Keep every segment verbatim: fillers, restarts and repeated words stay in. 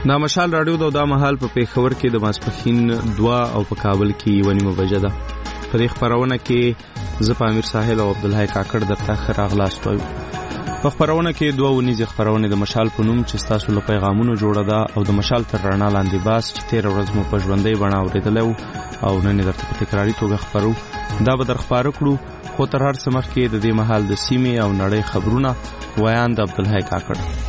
دا مشال رادیو دا د مهال په پیښور کې د ماسپخین دوا او په کابل کې یو نیمه بجه ده. په دې خبرونه کې زه پامیر ساحل او عبدالحی کاکړ درته ښه راغلاست وایم. په خبرونه کې دوه ونیزې خبرونه د مشال په نوم چې ستاسو له پیغامونو جوړه ده او د مشال تر رڼا لاندې باس چې تېره ورځ مو په ژوندۍ بڼه اورېدلی او نن یې درته په تکراري توګه خپرو. دا به در خپاره کړو، خو تر هر څه مخکې د دې مهال د سیمې او نړۍ خبرونه ویان د عبدالحی کاکړ.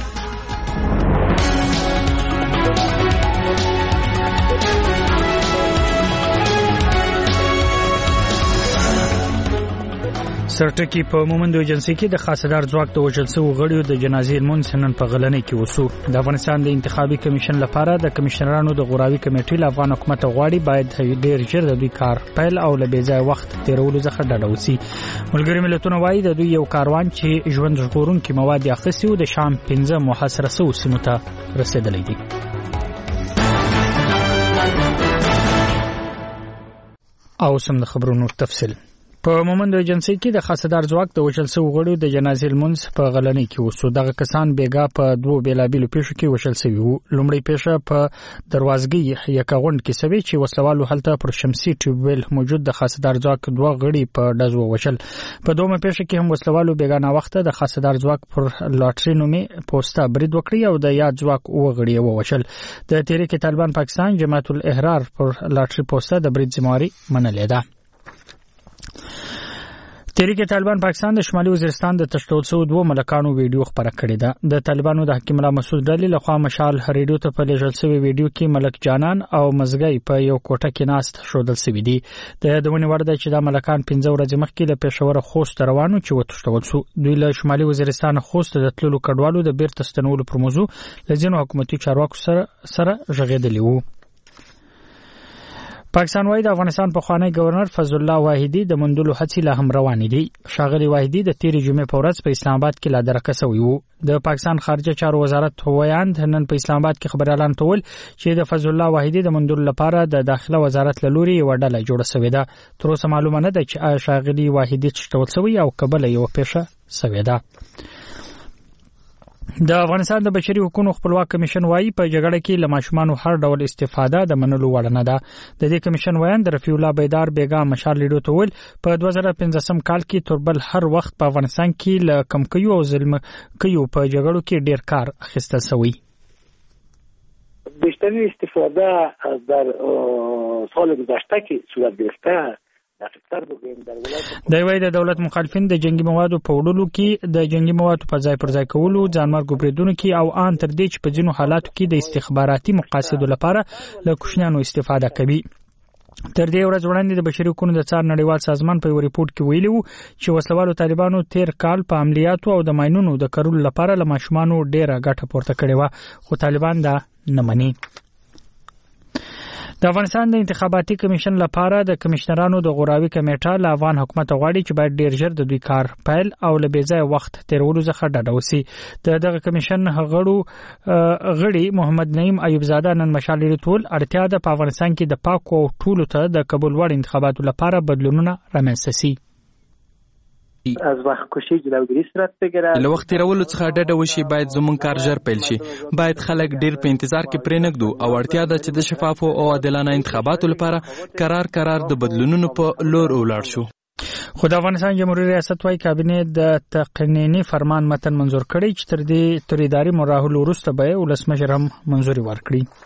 سرټکی په مومندو ایجنسی کې د خاصدار ځواک د وژل شوو غړیو د جنازې لمونځ نن په غلنۍ کې وسو. د افغانستان د انتخابي کمیشن لپاره د کمشنرانو د غوراوي کمیټې له افغان حکومت غواړي باید ډیر ژر د دوی کار پیل او له بېځای وخت تیرولو څخه ډډه وسی. ملګری ملتونه وایي د دوی یو کاروان چې ژوند ژغورونکي مواد اخیستي و د شام پنځه محاصره شوو سیمو ته رسیدلی دی. او سم د خبرونو تفصیل. په مومندو ایجنسی کې د خاصدار ځواک د وژل شوو غړیو د جنازې لمونځ په غلنۍ کې وسو. دغه کسان بیګا په دوه بیلابیلو پیښو کې وژل شوي وو. لومړی پیښه په دروازګۍ یکاغوند کې سوي چې وسلوالو هلته پر شمسي ټیوبویل موجود د خاصدار ځواک دوه غړي په ډز ووژل. په دومره پیښه کې هم وسلوالو بیګانه وخت د خاصدار ځواک پر لاټري نومي پوسټه برید وکړي او د یاد ځواک او غړي ووژل. د تحریک طالبان پاکستان جماعت الاحرار پر لاټري پوسټه د برید ذمہواری منلې ده. تحریک طالبان پاکستان د شمالي وزیرستان د تشکیل شوو دوه ملکانو ویډیو خبره کړې ده. د طالبانو د حکیم الله مسعود ډلې لخوا مشال ریډیو ته په لېږل شوی ویډیو کې ملک جانان او مزګي په یو کوټه کې ناست ښودل شوي دي. د یادونې وړ ده چې دا ملکان پنځه ورځې مخکې له پېښور خوست روانو چې وتښتول شو. دوی له شمالي وزیرستان خوست د تللو کډوالو د بیرته ستنولو پر موضوع له ځینو حکومتي چارواکو سره سره غږېدلي وو. پاکستان وايي د افغانستان پخوانی گورنر فضل الله واحدی د مندلو هڅې لا هم روانې دي. شاغلی واحدی د تیرې جمعې په ورځ په اسلام آباد کې لا درکه شوی وو. د پاکستان خارجه چارو وزارت ویاند نن په اسلام آباد کې خبر اعلان کول چې د فضل الله واحدی د مندلو لپاره د داخله وزارت له لوري یو ډله جوړه شوې ده. تر اوسه معلومه نه ده چې شاغلی واحدی څه شوی او کبل یو پیښه شوې ده. د افغانستان د بشري حقوقو خپلواک کمیشن وايي په جګړه کې له ماشومانو هر ډول استفاده د منلو وړ نه ده. د دې کمیشن ویاند رفیع الله بیدار بیګا مشال لیدو ته ول په دوه زره پنځم کال کې تربل هر وخت په افغانستان کې له کمکیو او ظلم کيو په جګړو کې ډیر کار اخیستل شوی. بیشترین استفاده در سال گذشته کې صورت گرفته د وای د دولت مخالفین د جنگي موادو په وړلو کې د جنگي موادو په ځای پر ځای کولو ځانمرګ بریدونو کې او ان تر دې چې په ځینو حالاتو کې د استخباراتي مقاصدو لپاره له کوښښونو استفاده کوي. تر دې ورځ وړاندې د بشري حقوقو د څار نړیوال سازمان په ریپورت کې ویلي وو چې وسلوالو طالبانو تیر کال په عملیاتو او د ماینونو د کارولو لپاره له ماشومانو ډیره ګټه پورته کړې و، خو طالبان دا نه مني. د افغانستان د انتخاباتي کمیشن لپاره د کمشنرانو د غوراوي کمیټه له افغان حکومت غواړي چې باید ډیر ژر د دوی کار پیل او له بېځای وخت تیرولو څخه ډډه وسی. د دغه کمیشن غړو غړي محمد نعیم ایوب زاده نن مشال ریټول اړتیا ده په افغانستان کې د پاکو او ټولو ته د قبول وړ انتخاباتو لپاره بدلونونه رامنځته شي. از وخت کشی جلوگیری صورت بگیره. له وخت تیرولو څخه ډډه وشي، باید زمون کار ژر پیل شي. باید خلک ډیر په انتظار کې پرې نګدو او اړتیا ده چې د شفافو او عادلانه انتخاباتو لپاره قرار قرار د بدلونونو په لور ولاړ شو. خو د افغانستان جمهوریت ریاست وايي کابینه د تقنینی فرمان متن منظور کړی چې تر دې تر اداري مراحل وروسته به ولسمشر هم منظوري ورکړي.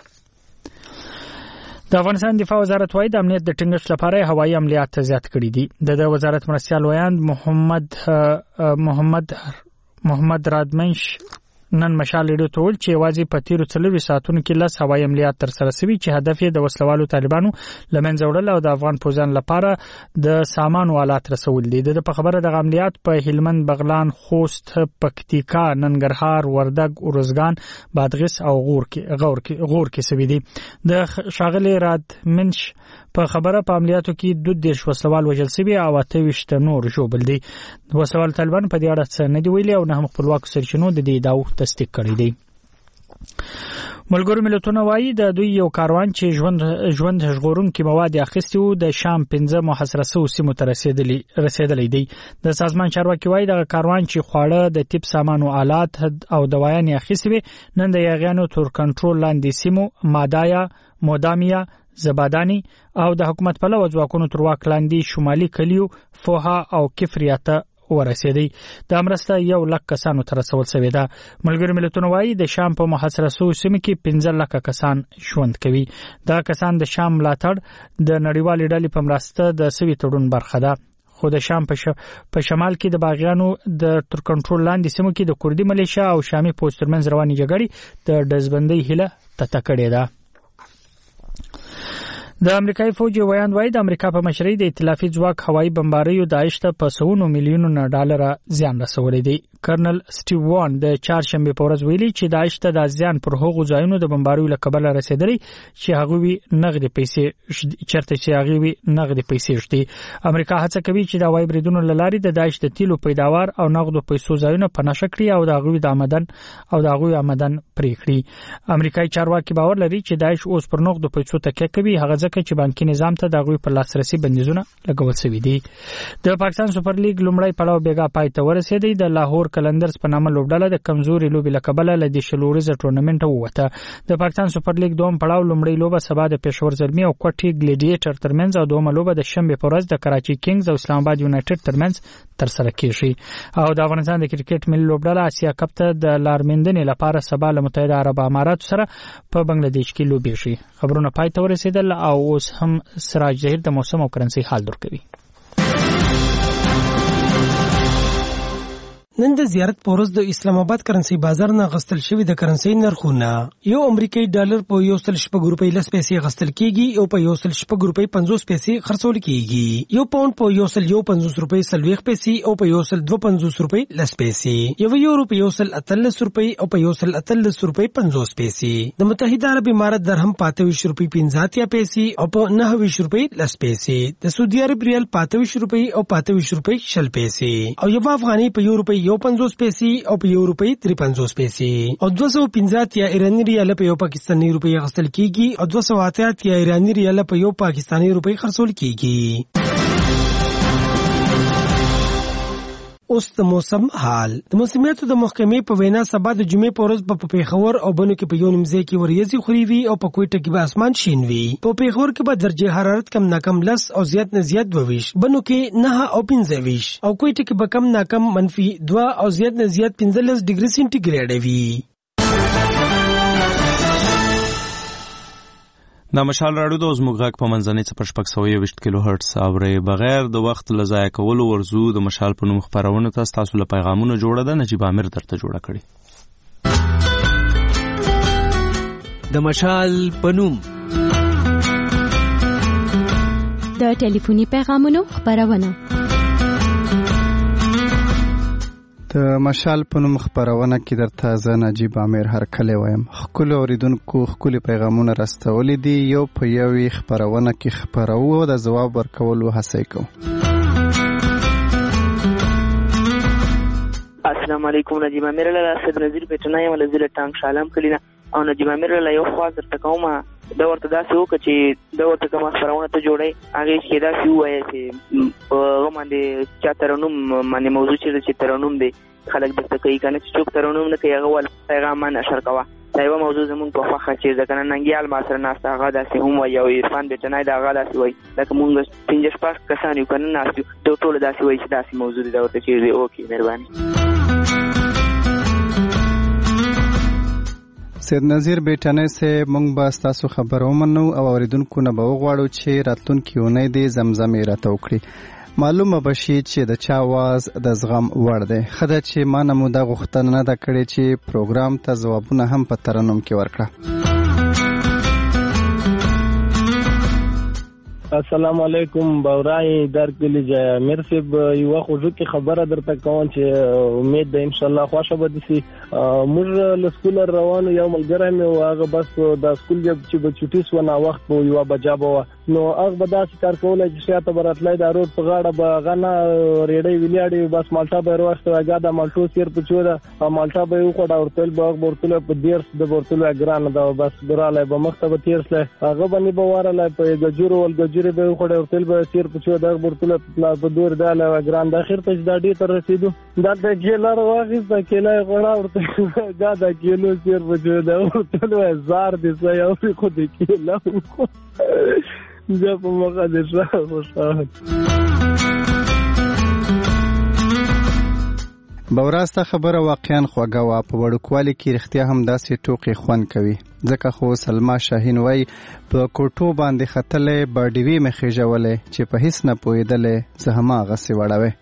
د افغانستان دفاع وزارت وايي د امنیت د ټینګښت لپاره هوایي عملیات زیات کړي دي. د وزارت مرستیال ویاند محمد محمد محمد رادمنش نن مشال لیدو ته ول چې واځي په تیرو څلوي ساعتونو کې لس هوایي عملیات تر سره شوي چې هدف یې د وسلوالو طالبانو لمنځه وړل او د افغان پوځیانو لپاره د سامان والات رسول دي. د په خبره د عملیات په هلمند، بغلان، خوست، پکتیکا، ننګرهار، وردګ، اورزګان، بادغیس او غور کې غور کې غور کې سوي دي. د شاغلي راد منش په خبره په عملیاتو کې دوه دیش وسلوال وژل شوي او اته ویشت نور ژوبل دي. وسلوال طالبان په دې اړه څه نه دی ویلي او نه هم خپلواک سرچینو د دې ادعا تصدیق کړی دی. ملګرو ملتونو وايي د دوی یو کاروان چې ژوند ژوند ژغورونکي مواد اخیستي وو د شام پنځه محاصره شوو سیمو ته رسیدلی رسیدلی دی. د سازمان چارواکي وايي د کاروان چې خواړه د طب سامان او آلات او دوايان اخیستي وي نن د یاغیانو تر کنټرول لاندې سیمو مادایا، مودامیا، زبادانی او د حکومت په لور ځواکونو تر واک لاندې شمالي کلیو فوها او کفریاته ورسېدی. د امرسته یو لک کسانو تر رسول شوی دا. ملګرو ملتونو وايي د شام په محاصره شوو سیمو کې پنځه لک کسان ژوند کوي. دا کسان د شام ملاتړ د نړیوال ډلې په مرسته د سوي تړون برخه ده. خو د شام په ش... شمال کې د باغیانو د تر کنټرول لاندې سیمو کې د کوردی ملیشیا او شامي پوسټ ترمنځ رواني جګړې د دزبندۍ هله تتکړې ده. د امریکایي فوج ویاند وايي د امریکا په مشرۍ د ائتلافي ځواک هوایي بمباریو داعش ته په سونو میلیونونو ډالر زیان رسولی دی. کرنل سټیو وان د چهارشنبه په ورځ ویلي چې داعش ته د زیان پر هغو ځایونو د بمباریو له کبله رسیدلی چې هغه وی نغدي پیسې چرته چې هغه وی نغدي پیسې شتي. امریکا هڅه کوي چې د هوایي بریدونو لاري د داعش د تیلو پیداوار او نغدو پیسو ځایونه په نشه کړي او د هغه د آمدن او د هغه آمدن پرې کړي. امریکایي چارواکي باور لري چې داعش اوس پر نغدو پیسو تکیه کوي، هغه ځکه چې بانکي نظام ته د هغه په لاسرسي بندیزونه لګول شوي دي. د پاکستان سپر لیګ لومړی پړاو بیګا پای ته ورسېدی. د لاهور کلندرز په نامه لوبډله د کمزوري لوبې لکبله ل د شلوريزه ټورنمنت ووته. د پاکستان سپر لیګ دوم پړاو لومړی لوبه سبا د پېښور زلمی او کوټي ګلیډیټر ترمنځ او دومه لوبه د شنبه په ورځ د کراچي کینګز او اسلام آباد یونایټډ ترمنځ تر سره کیږي. او د افغانستان د کرکټ ملي لوبډله آسیا کپ ته د لارمندنې لپاره سبا له متحده عرب امارات سره په بنگلاديش کې لوبي شي. خبرونه پای ته ورسېدل او اوس هم سراج ظهیر د موسم او کرنسي حال درکوي. نن د زیارت پورز د اسلام آباد کرنسي بازار نه غستل شوی د کرنسي نرخونه یو امریکایي ډالر په یو سل شپږ روپۍ لس پیسې غستل کیږي او په یو سل شپږ روپۍ پنځوس پیسې خرڅول کیږي. یو پاوند په یو سل یو پنځوس روپۍ سلويخ پیسې او په یو سل دوه پنځوس روپۍ لس پیسې. یو یورو په یو سل اتلس روپۍ او په یو سل اتلس روپۍ پنځوس پیسې. د متحده عرب امارات درهم پاتويش روپۍ پنځه اتیا پیسې او په نهه ویشت روپۍ لس پیسې. د سعودي عرب ریال پاتويش روپۍ او پاتويش روپۍ شل پیسې او یو افغاني په یو روپۍ یو پنځوس پیسې او په یو روپۍ درې پنځوس پیسې او دوه سوه پنځه اتیا ایراني ریال په یو پاکستاني روپۍ غستل کیږي او دوه سوه اته اتیا ایراني ریال په یو پاکستاني روپۍ خرڅول کیږي. اوس د موسم حال. د موسمیاتو د محکمې په وینا سبا د جمعې په ورځ په پېښور او بنو کې په یو نیمځای کې وریځې خوري وي او په کوټه کې به اسمان شین وي. په پېښور کې به درجه حرارت کم ناکم لس او زیات نه زیات دوه ویشت، بنو کې نه او پنځه ویشت او کوټه کې به کم ناکم منفي دوه او زیات نه زیات پنځلس ډیګري سینټیګریډ وي. دا مشال راډیو د زموږ غږ په منځنۍ څپر شپږ سوه یوویشت کیلو هرټز اورئ. بغیر د وخت له ضایع کولو ورځو د مشال په نوم خپرونه ته ستاسو له پیغامونو جوړه ده. نجیب عامر درته جوړه کړې. د مشال په نوم د ټلیفوني پیغامونو خپرونه. د مشال په نوم خپرونه کې درته زه نجیب عامر هرکلی وایم. ښکلو اورېدونکو ښکلي پیغامونه راستولی دي. یو په یو یې خپرونه کې خپروو او د ځواب ورکولو هڅه یې کوو. السلام علیکم. نجیب عامر له سید نظیر پیټنه یم له ضلع ټانک شالم کلینا او نجیب عامر له یو خواست درته کوم دا ورته داسې وکړه چې دا ورته کومه خپرونه ته جوړی هغې کې داسې ووایه چې په هغه باندې چا ترنم باندې موضوع چې چې ترنم دی خلک درته کوي که نه چې څوک ترنم نه کوي هغه ول پیغام ما نشر کوه. دا یوه موضوع زمونږ په خوښه چې ځکه نه ننګیال ما سره ناسته هغه داسې هم وایي او عرفان بیټنی د هغه داسې وایي لکه مونږ پنځه شپږ کسان یو که نه ناست یو ټول ټوله داسې وایي چې داسې موضوع دی دا ورته چې اوکې مهرباني. سید نظیر بیٹانی سے مونږ به ستاسو خبر ومنو او اوریدونکو نه به وغواړو چې راتلونکي اونۍ دې زمزمې راته وکړي. معلومه به شي چې د چا آواز د زغم وړ دی. ښه ده چې ما نه مو دا غوښتنه نه ده کړې چې پروګرام ته ځوابونه هم په ترنم کې ورکړه. السلام علیکم باورای در کلی جای امیر صاحب یو خو ځکه خبره درته کوم چې امید ده ان شاء الله خوشا به دي موږ له سکول روانو یو ملګری مې واغه بس د سکول چې به چټي سو نه وخت په یو بجابو نو هغه به داسې کار کولای چې شاته براتلای د روډ په غاړه به غنه ریډي ویلیاړي بس مالټا به وروسته واګه د مالټو سیر په چوره مالټا به یو خډا ورتل به ورتل په دیرس د ورتل ګران دا بس براله به مخته تیرسله هغه باندې به وراله په گجورو ول گجوري به خډا ورتل به سیر په چوره د ورتل په دور داله ګران د اخر ته د ډی تر رسیدو دا د ګیلار واغې د کله غړا ورته دا د کیلو سیر په چوره د ورتل هزار دي سې او خو د کیلو زه په مخه د شاه خوشاله بوراسته خبره واقعا خوږه وا په وړوکوالي کې رښتیا هم داسې ټوکې خوند کوي ځکه خو سلما شاهین وای په کوټو باندې خطلې باډیوي مخې جوړلې چې په هیڅ نه پوهېدلې زه هم هغه سي وړاوي.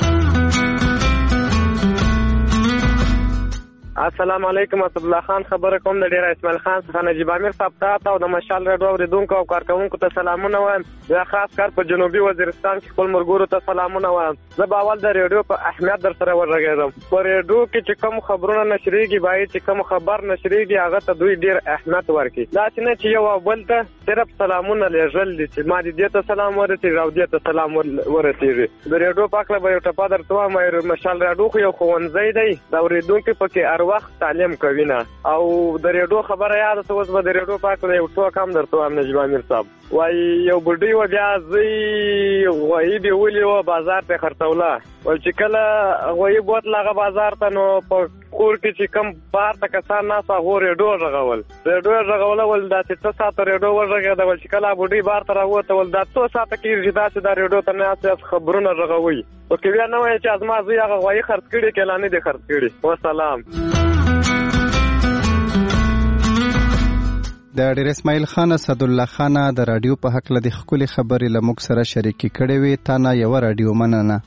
السلام علیکم اسد الله خان خبره کوم د ډیر اسماعیل خان څخه نجیب امیر صاحب ته او د مشال رډو اوریدونکو او کارکونکو ته سلامونه وایم. زه خاص کار په جنوبي وزیرستان کې خپل مرګورو ته سلامونه وایم. زه به اول د ریډیو په اهمیت در سره ورغېږم. په ریډیو کې چې کوم خبرونه نشریږي باید چې کوم خبر نشریږي هغه ته دوی ډیر اهمیت ورکړي. دا چې نه چې یو بل ته صرف سلامونه لېږل دي چې ما دې ته سلام ورسېږي او دې ته سلام ورسېږي. د ریډیو په اړه به یو ټپه درته وایم. مشال رډو خو یو ښوونځی دی د اوریدونکو پکې هر وخت تعلیم کوي نه او د ریډیو خبره یاد ته اوس به د ریډیو په اړه یو څه کم درته وایم. نجیب امیر صاحب وای یو بډای و بیا زی غوی دی ولي و بازار ته خرڅوله او چې کله غوی بوت لاغه بازار ته نو په کور کې چې کم بار ته کسان نه سا غو ریډیو رغول ریډیو رغول ول دا چې څه ساته ریډیو ورغه دا چې کله بډای بار ته راوته ول دا څه ساته کې چې دا چې دا ریډیو ته نه اساس خبرونه رغوي او کې بیا نه وای چې ازما زی هغه غوی خرڅ کړي کله نه دي خرڅ کړي. والسلام. د ډیر اسماعیل خان اسد الله خان د رادیو په حق لدی خولي خبرې لموږ سره شریکي کړې وي. تا نه یو رادیو مننه.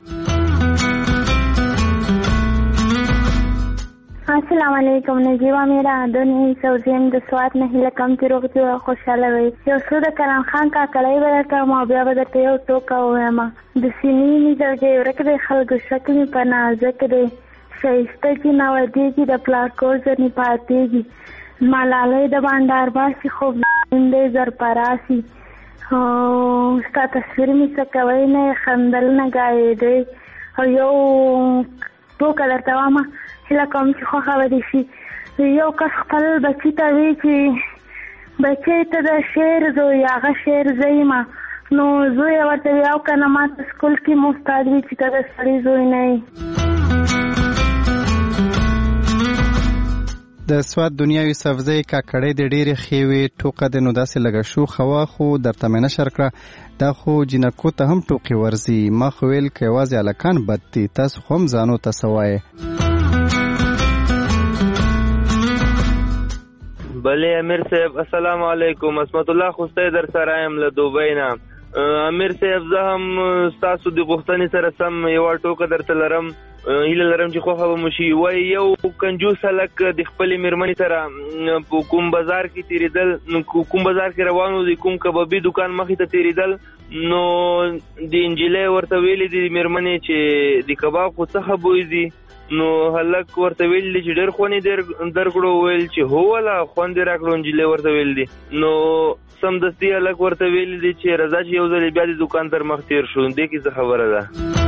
السلام علیکم نجیبا میرا دونی سوزیم د سوات نه هله کم چې روغتي او خوشاله وي. یو څو د کلام خان کا کړای ورته ما بیا ورته یو ټوکا وایم د سینې می درځي ورکه د خلکو شکل په نازک دی شایسته چې نو دی چې د پلاکور ځنی پاتېږي ملالۍ د بانډار باسي خوب دې زر پراسی او ستا تصویر می څه کوي نه خندل نه غاړي دی او یو ټوکا درته وایم هله کوم چې خو خبرې شي یو کس خپل بچی ته وی چې بچی ته د شعر زوی هغه شعر زېما نو زوی ورته یو کنه ما سکول کې مستاد وی چې ته د سړي زوی نه. د سواد دنیا یوسف زئی کاکړې د ډېرې خېوي ټوکه د نو داسې لګه شو خوا خو درته مې نه شر کړه دا خو جنکو ته هم ټوکې ورزي ما خو ویل کې یوازې الکان بد دي تاسو خو هم ځانو ته سوای. بله امیر صاحب السلام علیکم اسمت الله خوسته در سره یم له دوبۍ نه. امیر صاحب زه هم ستاسو د غوښتنې سره سم یو ټوکه درته لرم هیله لرم چې خوښه به مو شي. وایي یو کنجوس هلک د خپلې مېرمنې سره په کوم بازار کې تېرېدل کوم بازار کې روان و د کوم کبابي دکان مخې ته تېرېدل نو د نجلۍ ورته ویلي دي مېرمنې چې د کباب خو څه بوی دي نو هلک ورته ویل دي چې ډېر خوند یې درکړو ویل چې هو والا خوند یې راکړو نجلۍ ورته ویل دي نو سمدستي هلک ورته ویل دي چې راځه چې یو ځل بیا د دکان تر مخ تېر شو دې کې څه خبره ده.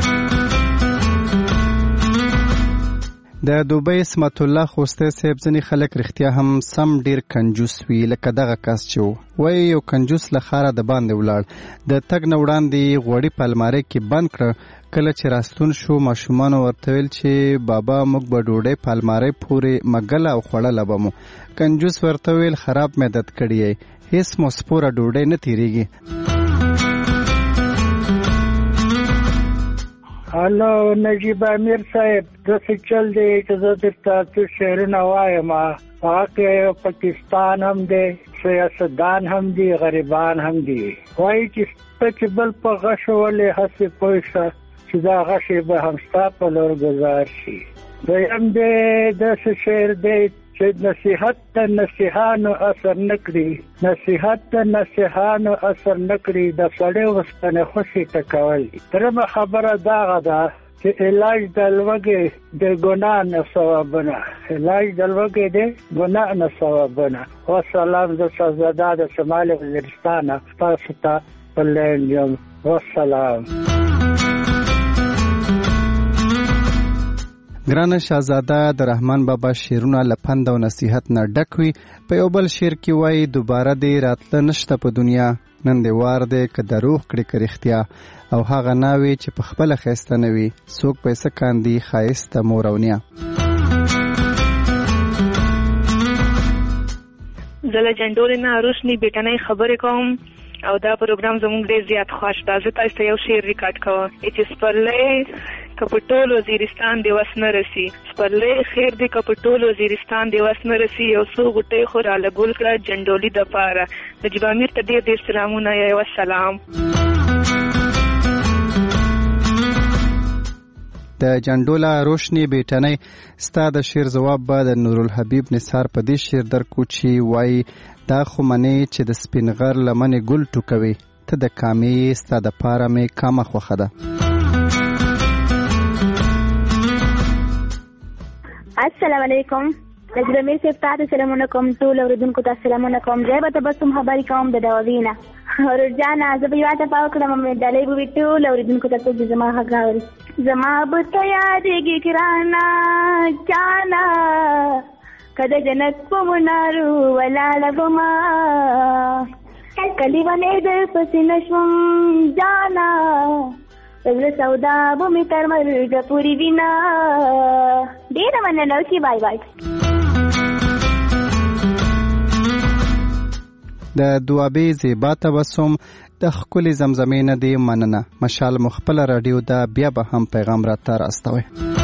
د دوبۍ اسمت الله خوسته صاحب ځنې خلک رښتیا هم سم ډیر کنجوس وي لکه دغه کس چې وایي یو کنجوس له ښاره د باندې ولاړ د تګ نه وړاندې غوړي په المارۍ کې بند کړه کله چې راستون شو ماشومانو ورته ویل چې بابا موږ به ډوډۍ په المارۍ پورې مګله او خوړله به مو کنجوس ورته ویل خراب معدت کړی یې هیڅ مو سپوره ډوډۍ نه تېرېږي. هلو نجیب امیر صاحب داسې چل دی چې زه درته څه شعرونه وایم هغه کې پاکستان هم دی سیاستدان هم دي غریبان هم دي وایي چې ته چې بل په غش ولې هسې پوه شه چې دا غشې به هم ستا په لور ګزار شي. دویم دی داسې شعر دی چې نصیحت ته نصیحانو اثر نکړي نصیحت ته نصیحانو اثر نکړي د سړی وسپنه خوشي ټکول. درمه خبره داغه ده چې علاج د لوګي د ګناه نه ثوابونه علاج د لوګي د ګناه نه ثوابونه. والسلام د شهزاده د شمال وزیرستان تاسو ته بلنیم. والسلام. ګرانه شهزاده د رحمان بابا شعرونه لپند او نصیحت نه ډک وي. په یو بل شعر کې وایي دوباره دې راتله نشته په دنیا نن دې وار دی که دروغ کړي که رښتیا او هغه ناوې چې په خپله ښایسته نه وي څوک پیسه کاندي ښایسته مور او نیا. زه له جنډولې نه روشني بیټنۍ خبرې کوم او دا پروګرام زموږ ډېر زیات خوښ ده. زه تاسو ته یو شعر ریکارډ کوم چې سپرلی که په ټول وزیرستان دې وس نه رسي سپرلی خیر دې که په ټول وزیرستان دې وس نه رسي یو څو غوټۍ خو راله ګل کړه جنډولي دپاره. نجیب امیر ته ډېر ډېر سلامونه. والسلام. د جنډولا روشني بیټنۍ ستا د شعر جواب به د نورالحبیب نثار په دې شعر درکو چې وایي دا خو منې چې د سپین غر لمنې ګل ټوکوي ته د کامې ستا د پاره مې کامه خوښه ده. السلام علیکم. نجیب امیر صاحب ته سلامونه کوم. ټول اوریدونکو ته سلامونه کوم. ځای به تبسم خبرې کوم د دواوینه ورور جانه. زه به یو ته پاو کړم مې ډالۍ به وي ټول اوریدونکو ته څه زما حق اوري. زما به ته یادېږي ګرانه جانه که د جنت په منارو ولاړه بما کلی ونې در پسې نه شوم جانه زړه سودا به مې تر مرګه پورې وینا. ډېره مننه. اوکې بای بای. د دوابې زیبا تبسم د ښکلې زمزمې نه دې مننه. مشال مو خپله راډیو ده بیا به هم پیغام راته راستوئ.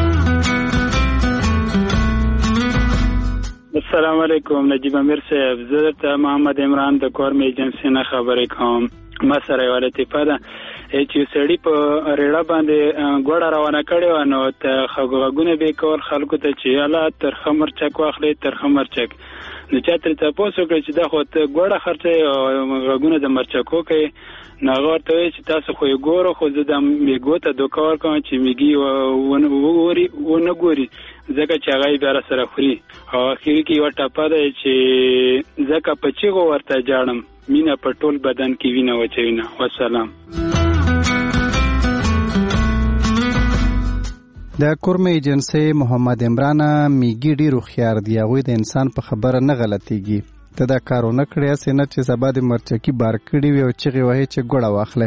السلام علیکم. نجیب امیر صاحب زه درته محمد عمران د کورم ایجنسي نه خبرې کوم. ما سره یوه لطیفه ده چې سړي په ریړه باندې ګوړه روانه کړې وه نو ته غږونه به یې کول خلکو ته چې یاله ترخه مرچک واخلئ ترخه مرچک. نو چا ترې تپوس وکړئ چې دا خو ته ګوړه خرڅوئ او غږونه د مرچکو کوئ. نو هغه ورته وایي چې تاسو خو یې ګورو خو زه د میږو ته دوکه ورکوم چې میږي ونه ګوري ځکه چې هغه یې بیا راسره خوري. او اخري کې یوه ټپه ده چې ځکه په چیغو ورته جاړم مینه په ټول بدن کې وینه وچوینه. والسلام. د کورم ایجنسي محمد عمران میږي ډېر هوښیار دي. هغوی د انسان په خبره نه غلطیږي. ته دا کار ونه کړې هسې نه چې سبا د مرچکي بار کړي وي او چغې وهې چې ګوړه واخلی.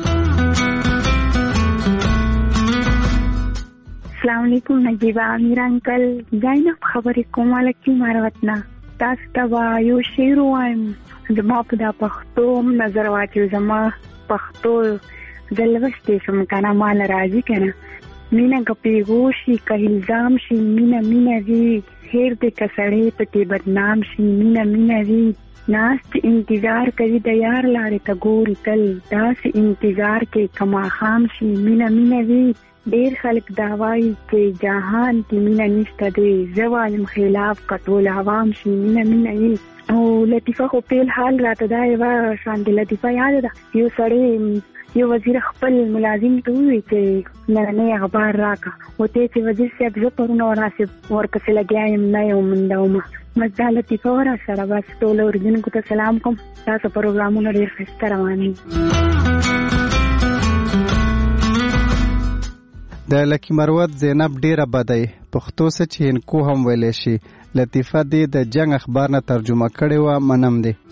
السلام علیکم. نجیبه امیر انکل زینب خبرې کوم الکي ماروت نه. تاسو ته به یو شعر ووایم. زما په دا پښتو نظر واچوي. زما پښتو زه لوستې شم که نه ماله راځي که نه. مینه که پیغو شي که الزام شي مینه مینه وي خیر دی که سړی پکې بدنام شي مینه مینه وي. ناست انتظار کوي د یار لارې ته ګوري تل داسې انتظار کې که ماښام شي مینه مینه وي. ډېر خلک دا وایي چې جهان کې مینه نشته دی. زه وایم خلاف که ټول عوام شي مینه مینه وي. او لطیفه خو پیل حال راته دا یوه شانتې لطیفه یاده ده. یو سړی یو وزیر خپل ملازم ته ووایي چې نننی اخبار راکړه. ورته چې وزیر صاحب زه پرونه وراسې ورپسې لګیا یم نه یو منده ومه. بس دا لطیفه وه راسره. بس ټولو اورېدونکو ته سلام کوم. تاسو پروګرامونه ډېر ښایسته روان دي. د لکی مروت زینب ډیره بدای پښتو څه چې انکو هم ویلې شي. لطیفه دې د جنگ اخبار نه ترجمه کړې و. منم دې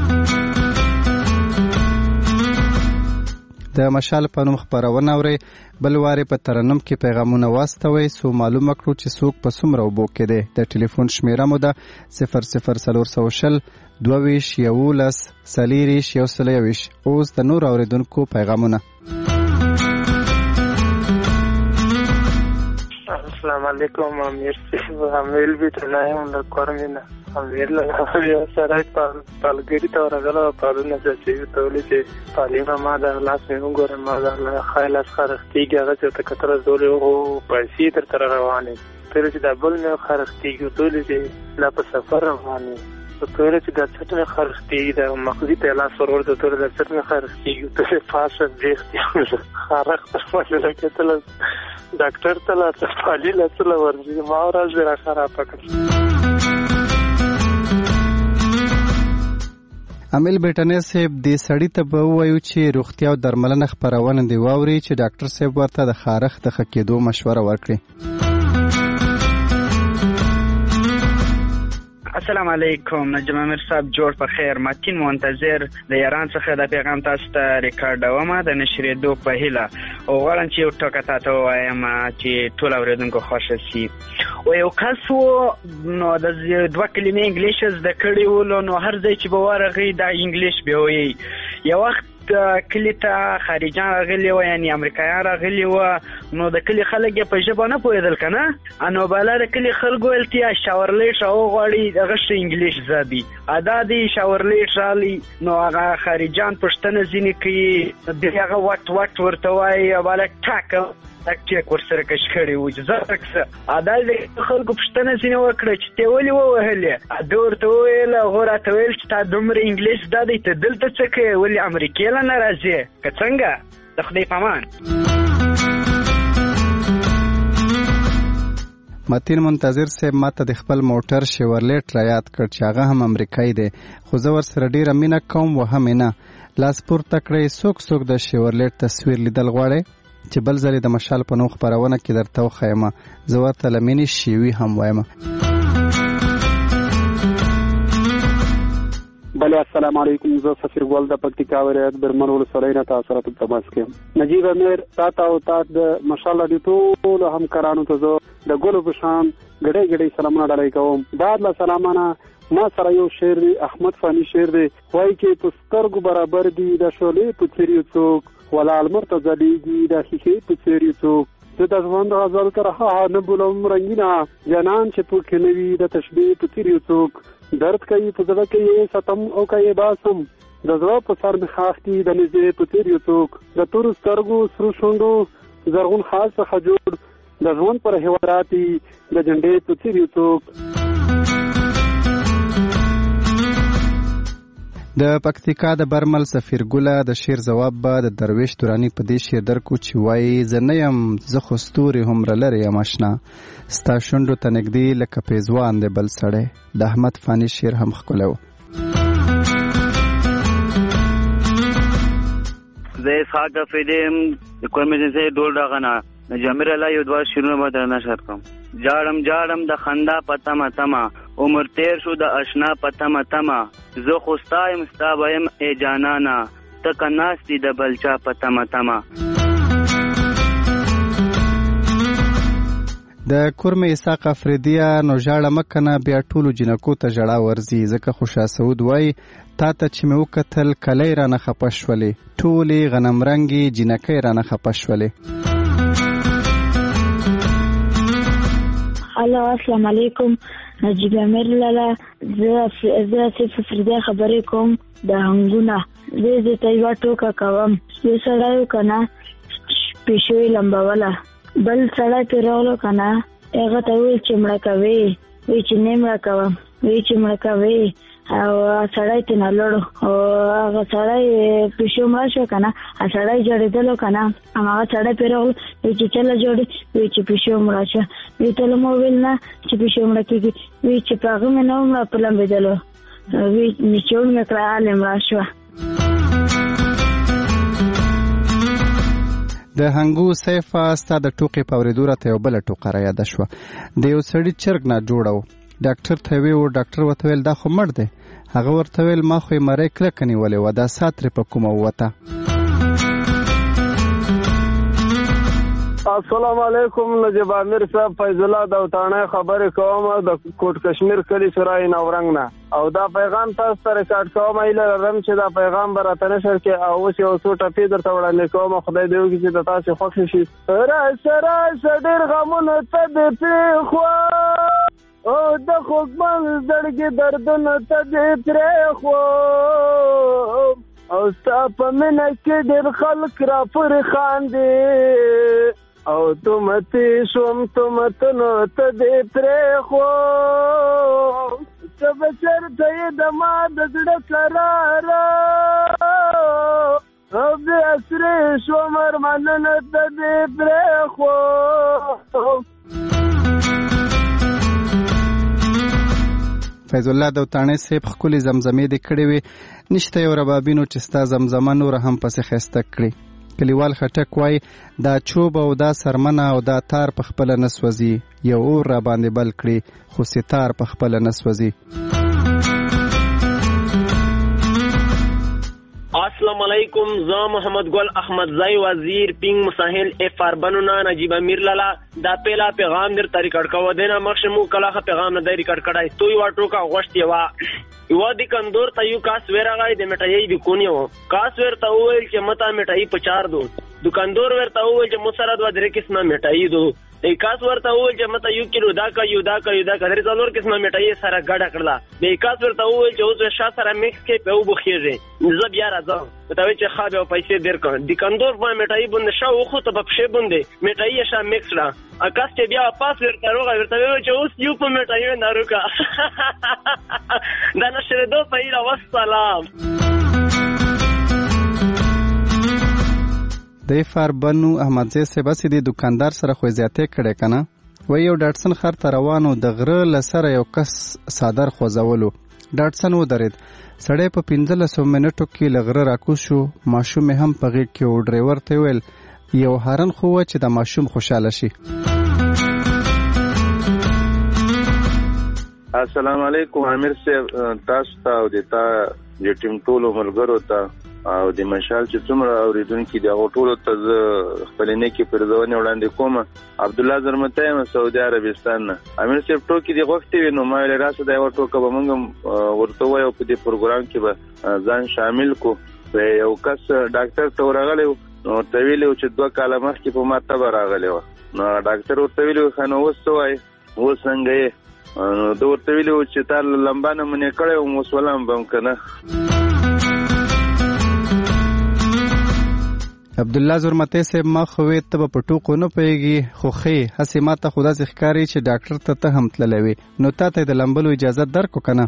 د مشال په نوم خبرونه اوري. بل واره په ترنم کې پیغامونه واستوي سو معلومه کړو چې څوک په څومره وبو کې دی. د ټلیفون شمیره مو ده صفر صفر څلور سوه شل دوه ویش یولس څلېرویشت یو سل یوویشت. اوس د نور اورېدونکو پیغامونه. السلام علیکم. امیر صاحب امیر بیٹنا ہے ان کورمینا امیر لگا سره پالګری ته ورغله پالونه چې تولې چې تعلیم ما د لاس مې وګورم ما د خیال اسخرختي هغه چې تکتر زولې او پیسې تر تر روانې ته چې دا بل مې خرڅ کېږي ټولې چې لا په سفر روان یې په ټوله چې دا څټ مې خرڅ کېږي دا مغزي ته لاس ور ورته ټوله دا څټ مې خرڅ کېږي ته پاسه دیختې خارق ته مله کتل ډاکټر ته لا صفالي لا څه ورځي ما ورځ را خراب کړ. امیل بیٹنې صاحب دې سړی ته به وایو چې روغتیا او درملنه خپرونه دی واوري چې ډاکټر صاحب ورته د خارخ د خکېدو مشوره ورکړي. السلام علیکم نجم امیر صاحب جوړ په خیر متین منتظر د ایران څخه د پیغام تاسو ته ریکارډوم د نشریدو په هیله او غواړم چې یو ټکی تاسو وایم چې ټول اوریدونکو خوښ شي. او یو کس و نو د دوه کلمې انګلیش زده کړي ول نو هر ځای چې به ورغی د انګلیش به وي. یو وخت کلی ته خارجان راغلي و یعنی امریکایان راغلي و نو د کلی خلک په ژبه نه پوهېدل که نه نو بالا د کلی خلکو ویل چې شاورلیټ راوغواړي دغه ښه انګلیش زده ادا دی شاورلیټ راغلي نو هغه خارجان پوښتنه ځینې کوي د هغه وټ وټ ورته وایي بالا ټاک ټیک ورسره کش کړی و چې زه تکسه ادا د خلکو پوښتنه ځینې وکړه چې ته ولې ووهلې ده ورته وویل هغه راته ویل چې تا دومره انګلیش زده دی ته دلته څه کوې ولې امریکې له نه راځې که څنګه د خدای په امان. متین منتظر صاحب ماته د خپل موټر شیورلیټ را یاد کړ چې هغه هم امریکایي دی خو زه ورسره ډېره مینه کوم و هم نه. لاس پورته کړئ څوک څوک د شیورلیټ تصویر لیدل غواړئ چې بل ځلې د مشال په نوم خپرونه کې درته وښیم زه ورته له مینې شیوي هم وایم. بله السلام علیکم زه سفیر ګل د پکتیکا ولایت برمن ولسوالۍ نه تاسو سره په تماس کې یم. نجیب امیر تا ته او تا د مشال راډیو ټولو همکارانو ته زه د ګلو په شان ګډۍ ګډۍ سلامونه ډالۍ کوم. بعد له سلامانه ما سره یو شعر دی احمد فانی شعر دی وایي چې په سترګو برابر دي د شعلې په څېر یو څوک ولاړ مرته ځلیږي د ښیښې په څېر یو څوک زه د ژوند غزل تر هغه نه بولم رنګینه جانان چې پکې نه وي د تشبیه په څېر یو څوک درد کوي په زړه کې یې ستم او کوي باسم د زړه په سر مې خاښ دي د نږدې په څېر یو څوک د تورو سترګو سرو شونډو زرغون خال څخه جوړ د ژوند پر هیوادات د جنډې په څېر یو څوک. د پکتیکا د برمل سفیر ګله د شعر جواب به د درویش دورانی په دې شعر درکو چې وایي زه نه یم زه خو ستوري هومره لرې یم اشنا ستا شونډو ته نږدې لکه پیزوان دی بل سړی. د احمد فانی شعر هم ښکلی و. زه اسحاق افریدی یم د کورمیجنسۍ ډول ډاغه نه نجامیر الله یو دوه شعرونه به درنه نشر کړم. جاړم جاړم د خندا په تمه تمه عمر تیر شو د اشنا په تمه تمه زه خو ستا یم ستا به یم ای جانانه ته که ناست دي د بل چا په تمه تمه. د کورمې اسحاق افریدیه نو ژاړه مه کنه بیا ټولو جنکو ته ژړا ورځي ځکه خو شاه سعود وایي تا ته چې مې وکتل کلی رانه خفه شولې ټولې غنمرنګې جنکۍ رانه خفه شولې. الو السلام علیکم نجیب امیر لالا زه زه صرف فریده خبرې کوم د هنګونه زه دې ته یو ټوکه کوم یو سړی کنه پیشو یې لمبوله بل سړی پرې راغلو کنه هغه ته ویل چې مړه کوې وایي چې نه مړه کوم وایي چې مړه کوې او سړی ته نه لړو او هغه سړی پیشو مړه شو کنه سړی جوړېدلو کنه هغه سړی پرې راغلو وایي چې چله جوړې وایي چې پیشو مړه شو وی ته له مو ویل نه چې پیشو مړه کېږي وایي چې په هغه مې نه مړه په لمبېدلو وایي نیچوړ مې کړه هلې مړه شوه. د هنګو سیفه ستا د ټوقې په اورېدو راته یو بله ټوقه را یاده شوه. د یو سړي چرګ نه جوړه و ډاکټر ته وی و ډاکټر ورته ویل دا خو مړ دی هغه ورته ویل ما خو یې مرۍ کلکه نیولې وه دا ساه ترې په کومه ووته. السلام علیکم نجیب امیر صاحب فیض الله د وطانۍ خبرې کوم د کوټ کشمیر کلي سرای نورنګ نه او دا پیغام تاسو ته ریکارډ کوم ایله لرم چې دا پیغام به راته نشر کې او اوس یو څو ټپې درته وړاندې کوم خدای دې وکړي چې د تاسو خوښ شي. راشه راشه ډېر غمونه ته دې پرېښوه او د خوږمن زړګي دردونه ته دې پرېښوم او ستا په مینه کې ډېر خلک راپورې خاندي او تمتی شوم تمتنو ته دې پرې خو ته بچر ته د ما د زړه قراره او بې اسرې شوم ارمانونه ته دې پرې خو. فیض الله دوتاڼي صاحب ښکلې زمزمې دې کړې وې، نشته یو ربابینو چې ستا زمزمه نوره هم پسې ښایسته کړي. کلیوال خټک وایي دا چوب او دا سرمنه او دا تار په خپله نه سوځي، یو اور را باندې بل کړي خو ستار په خپله نه سوځي. السلام علیکم، زه محمد ګل احمد زای وزیر پینګ مساحل اف اربنونا نجیب امیر لالا دا پیلا پیغام در ریکارډ کوو دینا مخشمو کلاخه پیغام نه دی ریکارډ کړای تو یو ټوکا غوښتي وا یو د کندور ته یو کاس ورغای د میټای د کونیو کاس ورته وویل چې متا میټای په چار دو دکاندور ورته وویل چې مسره د درې قسمه میټای دو د کاس ورته وویل چې متا یو کیلو دا کا یو دا کا یو دا کا درې څلور قسمه میټای سره ګډه کړلا د کاس ورته وویل چې اوس شا سره میکس کې په وبخیږي زه بیا راځم ته وی چې خاله پیسې درکړ د کندور په میټای بند شاو خو ته په پښې بندې میټای شا میکس را اکاس چې بیا پاس ورته روغه ورته ویل چې اوس یو په میټای نه روکا دا نشره دو پیرا والسلام. د فار بنو احمد زی صاحب سي د دکاندار سره خو زیاتې کړي کنه و یو ډاټسن خر ته روانو د غره لسره یو کس صادر خوځولو ډاټسن و درید سړی په پنځلسو منټو کې لغره راکوز شو ماشوم هم په غیږ کې و ډرایور ته ویل یو هارن خو چې د ماشوم خوشاله شي. السلام علیکم امیر صاحب تاسو ته او د تا د ټیم ټولو ملګرو ته او د مشال چې څومره اوریدونکو دی هغه ټولو ته خپل نه کې پرځونه وړاندې کوم. عبد الله زرمته یم سعودي عربستان نه. امیر صاحب ټوکی دی غوښتي نو ما له راسه دا یو ټوکه به موږ ورته وایو په دې پروګرام کې به ځان شامل کو. یو کس ډاکټر ته ورغلی نو ورته ویلو چې دوه کاله مخکې په ما تبه راغلی و نو ډاکټر ورته ویلو خو نو اوس څه وایي اوس څنګه یې نو ورته ویلو چې تا لمبا نمونې کړی وم اوس ولم به هم که نه. عبدالله زرمتی صاحب ما خو وې ته به په ټوکو نه پوهېږي خو ښې هسې ما ته خو داسې ښکاري چې ډاکټر ته ته هم تللی وې نو تا ته یې د لمبلو اجازه درکړو که نه؟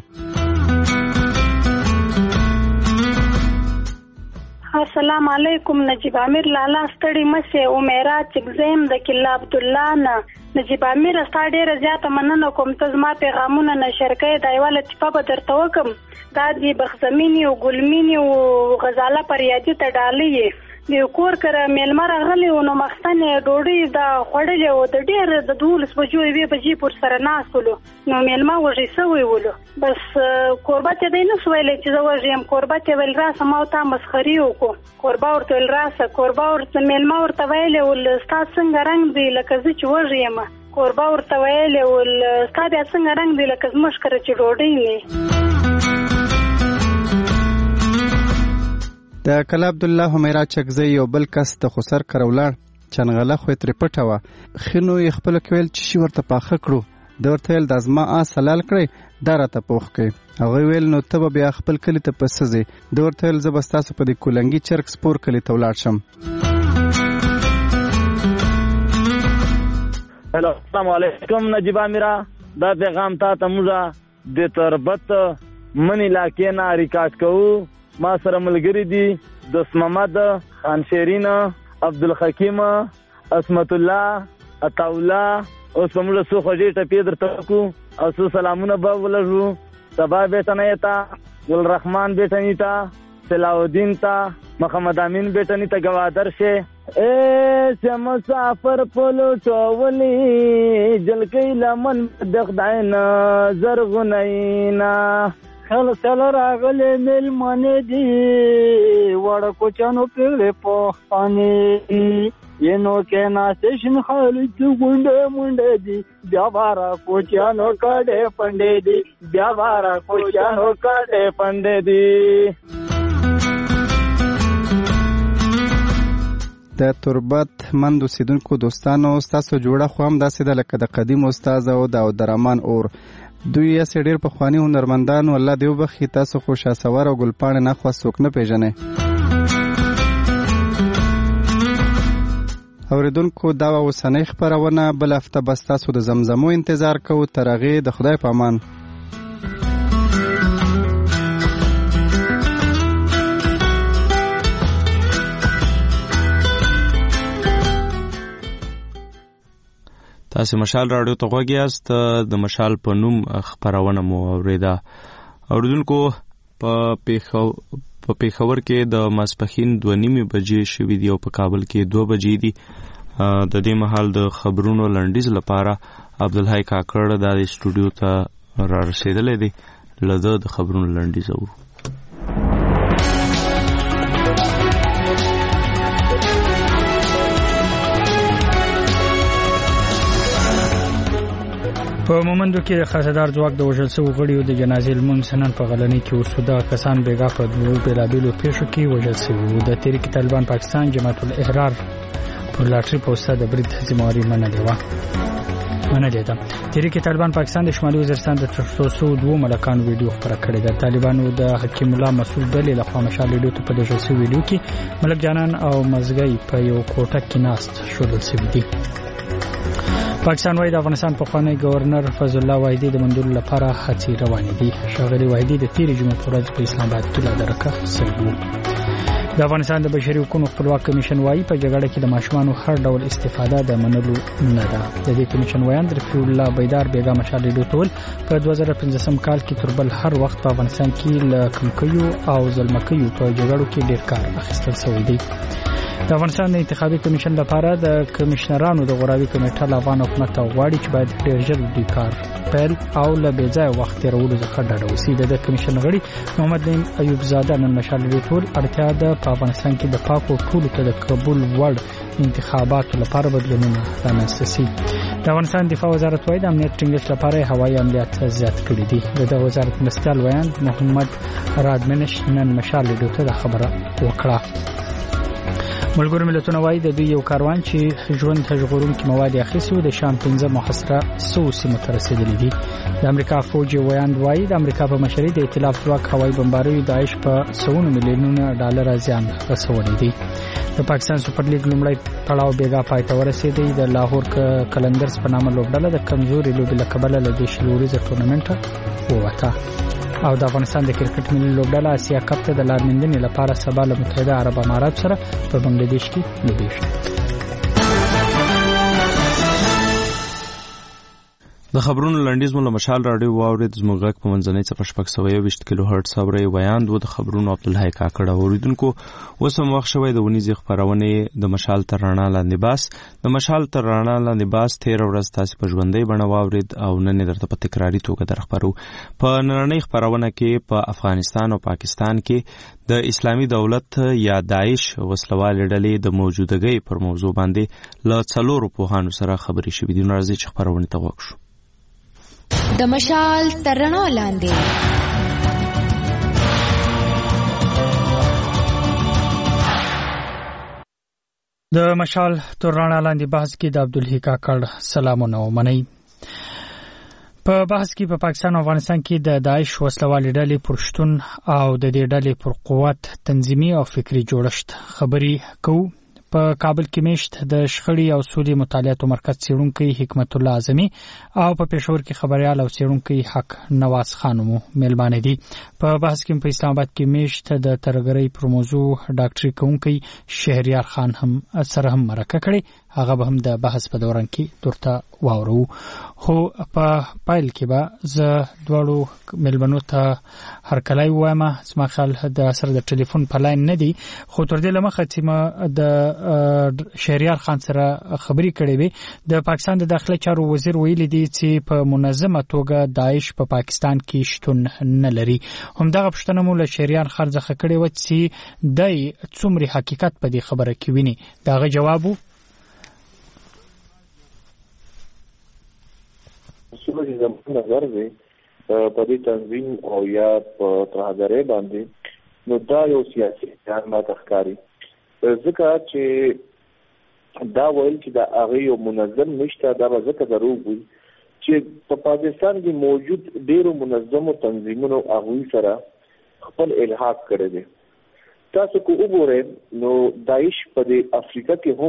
السلام علیکم نجیب امیر لالا ستړي مشه عمره چګزیم د کلا عبد الله نه. نجیب امیر ستا ډیره زیاته مننه کوم ته زما پیغامونه نشر کړئ دا یوه لطیفه به درته وکړم دا د بخزمینې او ګلمینې او غزاله پریادي ته ډالۍ یې د کور کره میلمه راغلی و نو مخستن ډوډۍ د خوړلې و د ډېر د دولس بجو یوې بجې پر سره ناست ولو نو میلمه وږی سوی ولو بس کوربه ته دی نه سو ویلی چې زه وږی یم کوربه ته ویل راسه ما ورته مسخري وکړو کوربه ورته ویل راسه کوربه ورته میلمه ورته ویلی ول ستا څنګه رنګ دی لکه زه چې وږی یم کوربه ورته ویلی ول ستا بیا څنګه رنګ دی لکه زموږ کره چې ډوډۍ نه د کلا عبدالله همیرا چکزی یو بل کس د خسر کره ولاړ چنغله خو یې ترې پټه وه ښه نو یې خپله کې ویل چې شي ورته پاخه کړو ده ورته ویل دا زما آس حلال کړئ دا راته پوخ کړئ هغوی ویل نو ته به بیا خپل کلي ته په څه ځې ده ورته ویل زه به ستاسو په دې کولنګي چرګ سپور کلي ته ولاړ شم. هلو السلام علیکم نجیب امیرا دا پیغام تا ته موږ د تربت منی علاقې نه ریکارډ کوو ما سره ملګری دي دوست محمد خان شیرین عبدالحکیم اسمت الله عطاالله اوس موږ څو خوږې ټپې درته وکړو او څو سلامونه به ولږو سبا بیټنۍ ته ګلرحمان بیټنۍ ته صلاح ته محمد امین بیټنۍ ته ګوادر شي اے چې مسافر پلو ټولې جلکې لمن د خدای نه زرغونینا خل سل راغلې مېلمانې دي وړه کوچانو پیغلې پوښتنې ینو کې ناسې شین خالد ګونډې مونډې دي بیا بارا کوچانو کډې پندې دي بیا بارا کوچانو کډې پندې دي. د تربت مند اوسیدونکو دوستانو ستاسو جوړه خو هم داسې ده لکه د قدیم استاد او د عبدالرحمن اور دوی یې ډېر پخواني هنرمندانو الله دې وبخښي تاسو خو شاسوار او ګلپاڼې نخوا څوک نه پېژنئ. اوریدونکو دا اوسنۍ خبرونه بل هفته بس تاسو د زمزمو انتظار کوو. تر هغې د خدای په امان. تاسو مشال رادیو ته غوږ یاست. د مشال په نوم خبرونه مو اوریده. اوریدونکو په پیښو په پیښور کې د ماسپښین دوه نیمې بجې شوې دي او په کابل کې دوه بجې دي. د دې مهال د خبرونو لنډیز لپاره عبدالحی کاکړ د سټوډیو ته را رسیدلی دی. له ده د خبرونو لنډیز اورو. په مومندو کې د خاصدار ځواک د وژل شوو غړیو د جنازې لمونځ نن په غلنۍ کې وشو. دغه کسان بېګا په دوو بېلابېلو پیښو کې وژل شوي وو. د تحریک طالبان پاکستان جماعت الاحرار پر لاټرۍ پوسټه د برید ذمهواري منلې وه منلې ده. تحریک طالبان پاکستان د شمالي وزیرستان د تر څو دوو ملکانو ویډیو خپره کړې ده. طالبانو د حکیم الله مسعود ډلې لخوا مشال ویډیو ته په دغه شوي ویډیو کې ملک جانان او مزګۍ په یو کوټه کې ناست ښودل شوي دي. پاکستان وايي د افغانستان پخوانی گورنر فضل الله وحیدي د منډولو لپاره هڅې روانې دي. ښاغلي وحیدي د تېرې جمعې په ورځ په اسلام آباد کې له درکه سوي وو. د افغانستان د بشري حقوقو خپلواک کمیشن وايي په جګړه کې د ماشومانو هر ډول استفاده د منلو نه ده. د دې کمیشن ویان د رفیع الله بیدار بیګا مشال ډوټول په دوه زره پنځم کال کې تر بل هر وخت په افغانستان کې له کمکیو او ظلمکیو په جګړو کې ډېر کار اخیستل شوی دی. د افغانستان د انتخابي کمیشن لپاره د کمشنرانو د غوراوي کمیټه له افغان حکومت غواړي چې باید ډېر ژر د کار پیل او له بې ځایه وخت تېرولو څخه ډډه وشي. د کمیشن غړي محمد نعیم ایوب زاده نن مشال ډوټول اړتیا ده په افغانستان کې د پاکو ټولو ته د قبول وړ انتخاباتو لپاره بدلونونه رامنځته شي. د افغانستان دفاع وزارت وايي د امنیت ټینګښت لپاره هوایي عملیات زیات کړي دي. د وزارت مرستیال ویان محمد رادمنش نن مشال ډوټول د خبره وکړه. ملګرو ملتونه وايي د دوی یو کاروان چې ژوند ته ژغورونکي مواد اخیستي و د شام پنځه محاصره سوو سیمو ته رسېدلي دي. د امریکا فوج ویاند وايي د امریکا په مشرۍ د ائتلاف ځواک هوایي بمباریو داعش په سوونو میلیونونه ډالر زیان رسولی دی. د پاکستان سپر لیګ لومړی پړاو بېګا پای ته ورسېدی. د لاهور کلندرز په نامه لوبډله د کمزوري لوبې له کبله له دې شلوریزه ټورنمنټه ووته. او د افغانستان د کرکټ ملي لوبډله اسیا کپ ته د لار موندنې لپاره سبا له متحده عرب امارات سره په بنگلادیش کې لوبېږي. د خبرونو لنډیز مو له مشال راډیو واورید. زموږ غږ په منځنۍ څپه شپږ سوه یوویشت کیلو هرټز اورئ. ویاند و د خبرونو عبدالحی کاکړ. اوریدونکو اوس هم وخت شوی د ونیزې خپرونې د مشال تر رڼا لاندې باس. د مشال تر رڼا لاندې باس تېره ورځ تاسې په ژوندۍ بڼه واورید او نن یې درته په تکراري توګه در خپرو. په نننۍ خپرونه کې په افغانستان او پاکستان کې د اسلامي دولت یا داعش وسلوالې ډلې د موجودګۍ پر موضوع باندې له څلورو پوهانو سره خبرې شوې دي. نو راځئ چې خپرونې ته غوږ شو. د مشال تر رڼا لاندې د مشال تر رڼا لاندې بحث کې د عبدالحی کاکړ سلامونه ومنئ. په بحث کې په پا پاکستان او افغانستان کې د داعش وسلوالې ډلې پر شتون او د دې ډلې پر قوت تنظیمي او فکری جوړښت خبرې کوو. په کابل کې میشت د شخړې او سولې مطالعاتو مرکز څېړونکی حکمت الله اعظمي او په پېښور کې خبريال او څېړونکی حق نواز خان مو مېلمانه دي. په بحث کې په اسلام آباد کې میشت د ترګرۍ پر موضوع ډاکټري کوونکی شهریار خان هم سره هم مرکه کړې. هغه به هم د بحث په دوران کې درته واورو. خو په پایل کې به زه دواړو مېلمنو ته هرکلی ووایم. زما خیال د سره د ټلیفون په لاین نه دي، خو تر دې له مخه چې ما د شهریار خان سره خبرې کړې وې، د پاکستان د داخله چارو وزیر ویلي دی چې په منظمه توګه داعش په پا پاکستان کې شتون نه لري. همدغه پوښتنه مو له شهریار خان څخه کړې وه چې دی څومره حقیقت په دې خبره کې ویني. دغه جواب وو څومره چې زموږ نظر دی په دې تنظیم او یا په ترهګرۍ باندې، نو دا یو سیاسي جنګ ماته ښکاري، ځکه چې دا ویل چې دا هغه یو منظم نشته، دا به ځکه دروغ وي چې په پاکستان کې موجود ډېرو منظمو تنظیمونو هغوی سره خپل الحاق کړی دی. تاسو کو وګورئ نو داعش په دې افریقا کې هم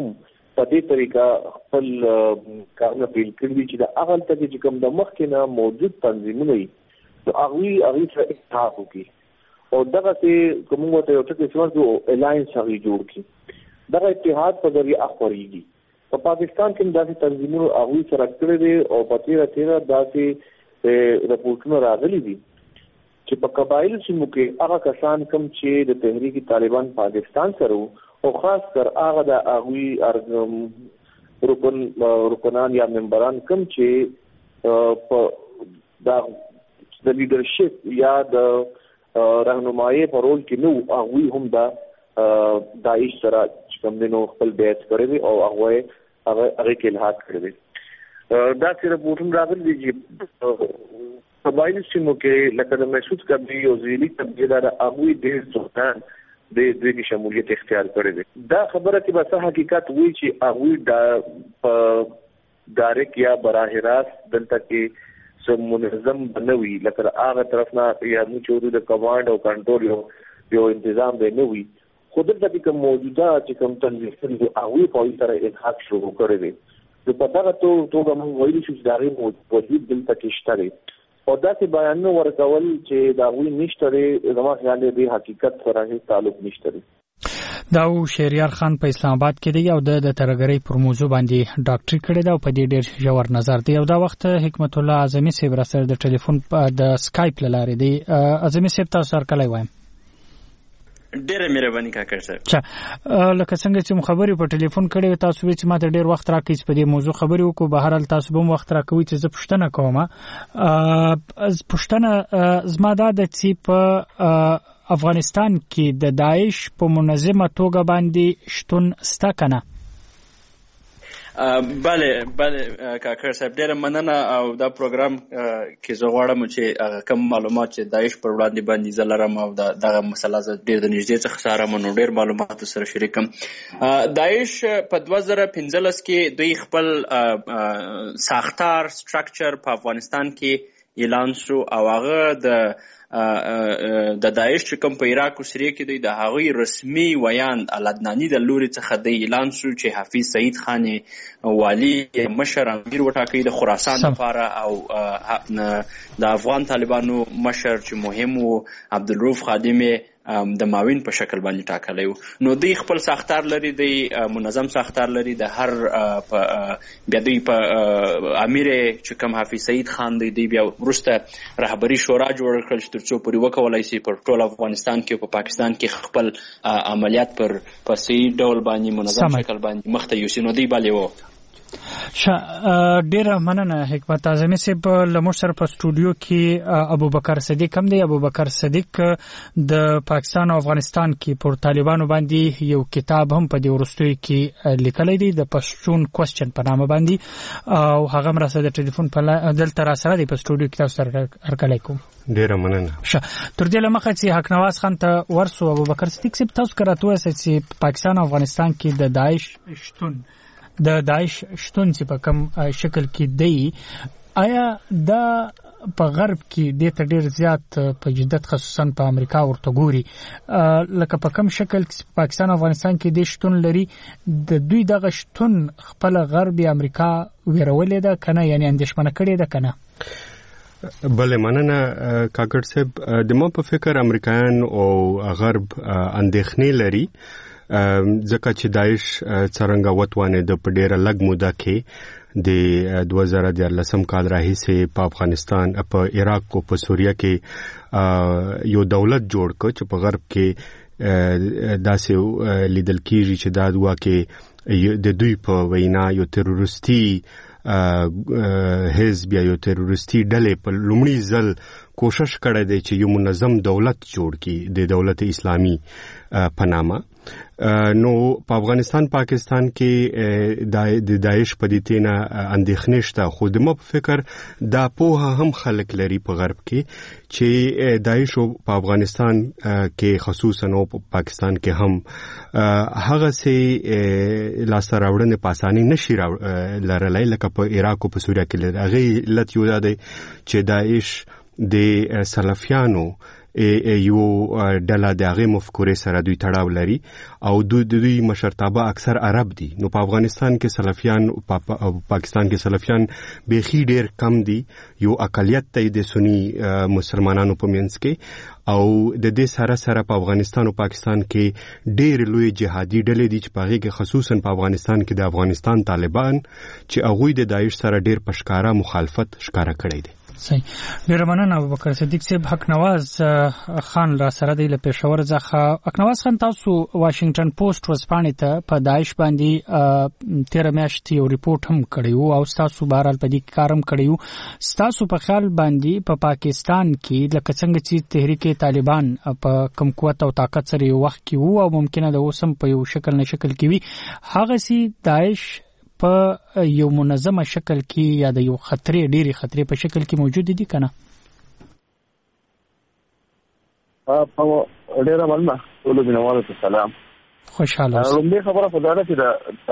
په دې طریقه خپل کارونه پیل کړي چې د هغه ته چې کوم د مخکې نه موجود تنظیمونه وي نو هغوی هغوی سره اتحاد وکړي او دغسې که موږ ورته یو ټکی استعمال کړو الاینس هغوی جوړ کړي. دغه اتحاد په ذریعه خپرېږي. په پاکستان کې هم داسې تنظیمونو هغوی سره کړی دی او په تېره تېره داسې رپورټونه راغلي دي چې په قبایلو سیمو کې هغه کسان کوم چې د تحریک طالبان پاکستان سره وو او خاص کر هغه د هغوی رکن رکنان یا ممبران کوم چې په د لیډرشپ یا د رهنمایي په رول کې نو هغوی هم د داعش سره کوم دینو خپل بیعت کړی دی او هغه هغه هغه کې الحاق کړی دی. دا چې رپورټونه راغلي دي چې قبایلي سیمو کې لکه د مسعود کبي او زیلی کبي دا هغوی ډېر څوکان د دوی کې شمولیت اختیار کړی دی. دا خبره کې به حقیقت وی چې هغوی د په ډایرک یا براه راست دلته کې سم منظم بنوي لکه هغه طرف نه یا موږ چې د کمانډ او کنټرول یو یو تنظیم دی نو وي خو دلته کې کوم موجوده چې کوم تنظیم دی هغوی په سره الحاق شروع کړی دی. نو په دغه توګه موږ ویلی شو چې د هغې موجود دلته کې شته دی او داسې بیانونه ورکول چې د هغوی نشته دی زما خیال دی حقیقت سره هیڅ تعلق نشته دی. دا و شهریار خان په اسلام آباد کې دی او د ترګرۍ پر موضوع باندې ډاکټري کړې ده او په دې ډېر ژور نظر دی. او دا وخت حکمت الله اعظمي صاحب را سره د ټلیفون د سکایپ له لارې دی. اعظمي صاحب تاسو سره کله وایم ډېره مهرباني کاکړ صاحب. چا لکه څنګه چې خبرې په ټلیفون کړې تاسو وی چې ماته ډېر وخت راکړئ په دې موضوع خبرې وکړو. بهر حال تاسو به وخت راکوي چې زه پوښتنه کوم. از پوښتنه زما دا ده چې په افغانستان کې د داعش په منظمه توګه باندې شتون سته کنه؟ بله بله کاکړ صاحب ډېره مننه او دا پروګرام کې زه غواړم چې کوم معلومات چې داعش پر وړاندې باندې زه لرم او دغه مسله زه ډېر د نږدې څخه څارم نو ډېر معلومات سره شریکم. داعش په دوه زره پنځلس کې دوی خپل ساختار سټرکچر په افغانستان کې اعلان شو او هغه د د داعش چې کوم په عراق او سوریه کې دوی د هغوی رسمي ویاند العدناني د لوري څخه د اعلان شو چې حافظ سعید خان والی مشر امیر وټاکي د خراسان لپاره او د افغان طالبانو مشر چې مهم وو عبدالروف خادمي د معاون په شکل باندې ټاکلی وو. نو دوی خپل ساختار لري، دوی منظم ساختار لري. د هر بیا دوی په امیر چې کوم حافظ سعید خان دی دوی بیا وروسته رهبري شورا جوړ کړل چې تر څو پورې وکولای شي پر ټول افغانستان کې او په پاکستان کې خپل عملیات پر په صحیح ډول باندې منظم شکل باندې مخته یوسي. نو دوی بلې وو. ډیره مننه حکمت اعظمي صاحب. لمر سره په سټوډیو کې ابوبکر صدیق هم دی. ابوبکر صدیق د پاکستان او افغانستان کې پر طالبانو باندې یو کتاب هم په دې ورستوي کې لیکلی دی د پښتون کوېسچن په نامه باندې او هغه مرسته د ټلیفون په دلته را سره دی په سټوډیو کې تاسو سره هرکلی کوم. ډیره مننه. تر دې لمخه چې حق نواز خان ته ورسو ابوبکر صدیق صاحب تاسو کراتو چې پاکستان او افغانستان کې د داعش شتون د داعش شتون چې په کوم شکل کې دی آیا دا په غرب کې د ته ډیر زیات په جدت خصوصا په امریکا ورته ګوري لکه په کوم شکل کې پاکستان او افغانستان کې د شتون لري د دوی دغه شتون خپل غرب امریکا ویرولې ده کنه یعنی اندېښمنه کړې ده کنه؟ بله مننه کاکړ صاحب. د ما په فکر امریکایان او غرب اندېښنې لري ځکه چې داعش څرنګه وتوانې د په ډیره لږ موده کې د دوه زره دیارلسم کال راهیسې په افغانستان په عراق او په سوریه کې یو دولت جوړ کړ چې په غرب کې داسې لیدل کیږي چې دا دوا کې د دوی په وینا یو تروریستي حزب یا یو تروریستي ډلې په لومړي ځل کوشش کړی دی چې یو منظم دولت جوړ کړي د دولت اسلامي په نامه. نو په افغانستان پاکستان کې د داعش په دې تینا اندېښنې شته خو د ما په فکر دا پوهه هم خلک لري په غرب کې چې داعش په افغانستان کې خصوصا او په پاکستان کې هم هغه سي لاسته راوړنې په اسانۍ نشي لرلای لکه په عراق او په سوریه کې لري. هغه علت یو دی چې داعش د سلفیانو یو ډله د هغه مفکورې سره دوی تړاو لري او دوی دوی مشرتابه اکثر عرب دي. نو په افغانستان کې سلفیان او پاکستان کې سلفیان بیخي ډیر کم دي، یو اقلیت دی د سنی مسلمانانو په منځ کې، او د دې سره سره په افغانستان او پاکستان کې ډېر لوی جهادي ډلې دي چې په هغې کې خصوصا په افغانستان کې د افغانستان طالبان چې هغوی د داعش سره ډېر په ښکاره مخالفت ښکاره کړی دی. صحیح. ډیره مننه ابوبکر صدیق صاحب. حق نواز خان را سره دی له پېښور څخه. حق نواز خان، تاسو واشنگټن پوسټ ورځپاڼې ته په داعش باندې تېره میاشت یو ریپورټ هم کړی و او ستاسو بهرحال په دې کې کار هم کړی و. ستاسو په خیال باندې په پا پاکستان کې لکه څنګه چې تحریک طالبان په کم قوت او طاقت سره یو وخت کې وو او ممکنه د اوس هم په یو شکل نه شکل کې وي، هغسې داعش په یو منظمه شکل کې یا د یو خطرې ډېرې خطرې په شکل کې موجود دي که نه؟ ډېره مننه. ټولو مینوالو ته سلام. خوشحاله اوسئ. لومړۍ خبره په دا ده چې د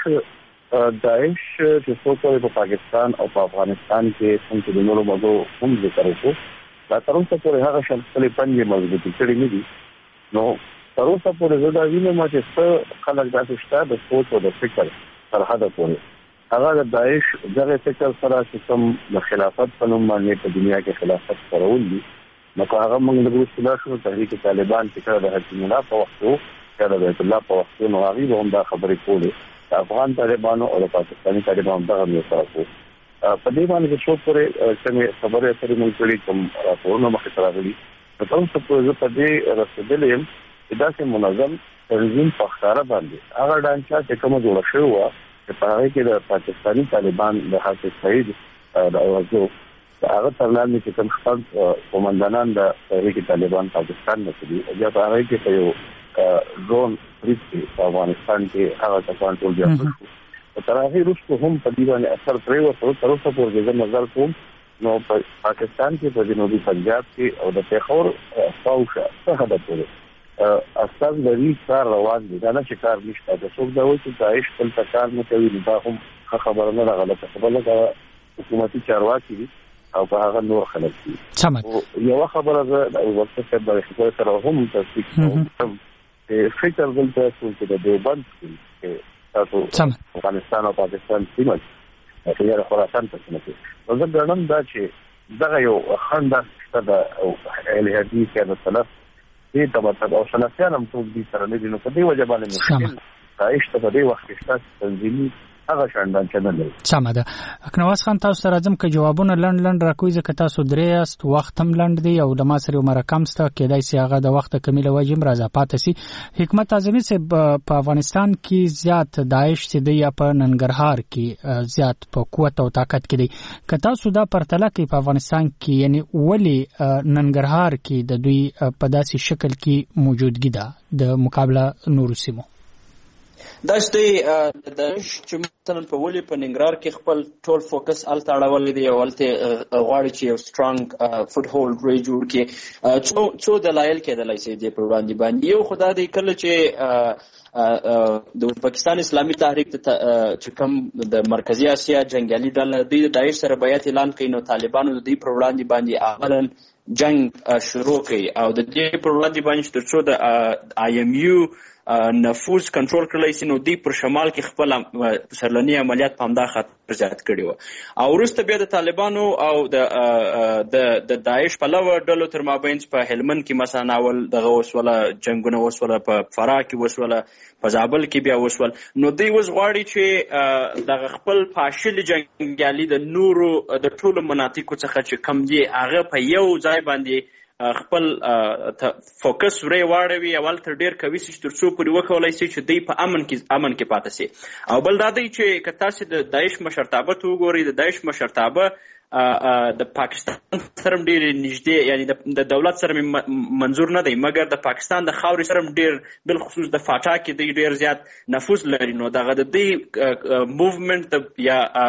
داعش داعش چې څو پورې په پاکستان او په افغانستان کې څنګه د نورو مدو هم ذکر وکړو، دا تر اوسه پورې هغه شان خپلې پنجې مضبوطې کړې نه دي. نو تر اوسه پورې زه دا وینم چې څه خلک داسې شته د سوچ او د فکر تر حده پورې هغه د داعش دغه فکر سره چې کوم د خلافت په نوم باندې په دنیا کې خلافت خپرول دي، نو هغه موږ د روسي شو تحریک طالبان چې کله د حزب الله په وخت وو کله د بیت الله په وخت نو هغه هم دا خبرې کولې د افغان طالبانو او د پاکستاني طالبانو دغه یو سره کو په دې باندې چې څو پورې څنګه خبرې اترې موږ کړې کوم راپورونه مخې ته راغلي. په تاسو څه پورې په دې رسېدلې یم چې داسې منظم تنظیم په ښکاره باندې هغه ډانچه چې کومه جوړه شوې وه چې په هغې کې د پاکستاني طالبان د حافظ سعید د اوازو د هغه تر لاندې چې کوم شپږ قومندانان د تحریک طالبان پاکستان نه دي، بیا په هغې کې په یو ډرون بریډ کې په افغانستان کې هغه کسان ټول بیا شو. تر هغې وروسته هم په دې باندې اثر پرېوته. تر اوسه پورې زه نظر کوم نو په پاکستان کې په جنوبي پنجاب کې او د پېښور خواوشا څه حده پورې استاد لري کار روان دي. دا نه چې کار نشته، د څوک دا وایي چې داعش دلته کار نه کوي، نو دا هم ښه خبره نه ده، غلطه خبره ده. حکومتي چارواکي دي او په هغه نور خلک دي. یوه خبره زه د ابوبکر صاحب د خبرې سره هم تصدیق کوم چې فکر دلته چې د دیوبند کې تاسو افغانستان او پاکستان سیمه کې یا خراسان په سیمه کې نو زه ګڼم دا چې دغه یو خنډ شته د اهل حدیث یا د سلف دې ته مطلب او سلفیان هم څوک دي سره نه دي، نو په دې وجه باندې مشکل داعش ته په دې وخت کې شته تنظیمي هغه شاندان چې نه لري. سمه ده. اکنواز خان، تاسو سره ځم که جوابونه لنډ لنډ راکوي ځکه تاسو درې یاست، وخت هم لنډ دی او له ما سره یو مرکم سته، کېدای سي هغه د وخته کمی له وجې هم راځه پاتې سي. حکمت اعظمي صاحب، په افغانستان کې زیات داعش چې دی یا په ننګرهار کې زیات په قوت او طاقت کې دی، که تاسو دا پرتله کوي په افغانستان کې، یعنی ولې ننګرهار کې د دوی په داسې شکل کې موجودګي ده د مقابله نورو سیمو؟ دا چې د چې مثلا په ولې په ننګرهار کې خپل ټول فوکس الته اړولی دی او الته غواړي چې یو سټرانګ فوټ هولډ وی جوړ کړي، څو څو دلایل کېدلی شي دې پر وړاندې باندې. یو خو دا دی کله چې د پاکستان اسلامي تحریک چې کوم د مرکزي اسیا جنګیالي ډله دوی د داعش سره بیعت اعلان کوي، نو طالبانو د دوی پر وړاندې باندې اولا جنگ شروع کوي او د دې پر وړاندې باندې تر څو د آی ایم یو نفوذ کنټرول کړلی شي، نو دوی پر شمال کې خپل سرلني عملیات په همدا خاطر زیات کړي وو. او وروسته بیا د طالبانو او د د داعش پلوه ډلو تر مابین په هلمند کې مثلا اول دغه وسوله جنګونه وسوله، په فراه کې وسوله، په زابل کې بیا وسول، نو دوی اوس غواړي چې دغه خپل پاشلي جنګیالي د نورو د ټولو مناطقو څخه چې کم دي هغه په یو ځای باندې خپل فوکس ورې واړوي، اول تر ډیر کوي چې تر څو پورې وکولای شي چې دوی په امن کې امن کې پاتې شي. او بل دا دی چې که تاسو د داعش مشرتابه ته وګورئ، د داعش مشرتابه د پاکستان سره ډیر نږدې، یعنی د دولت سره منظور نه دی، مګر د پاکستان د خاورې سره ډیر بالخصوص د فاټا کې دی ډیر زیات نفوذ لري. نو دغه د دې موومنت یا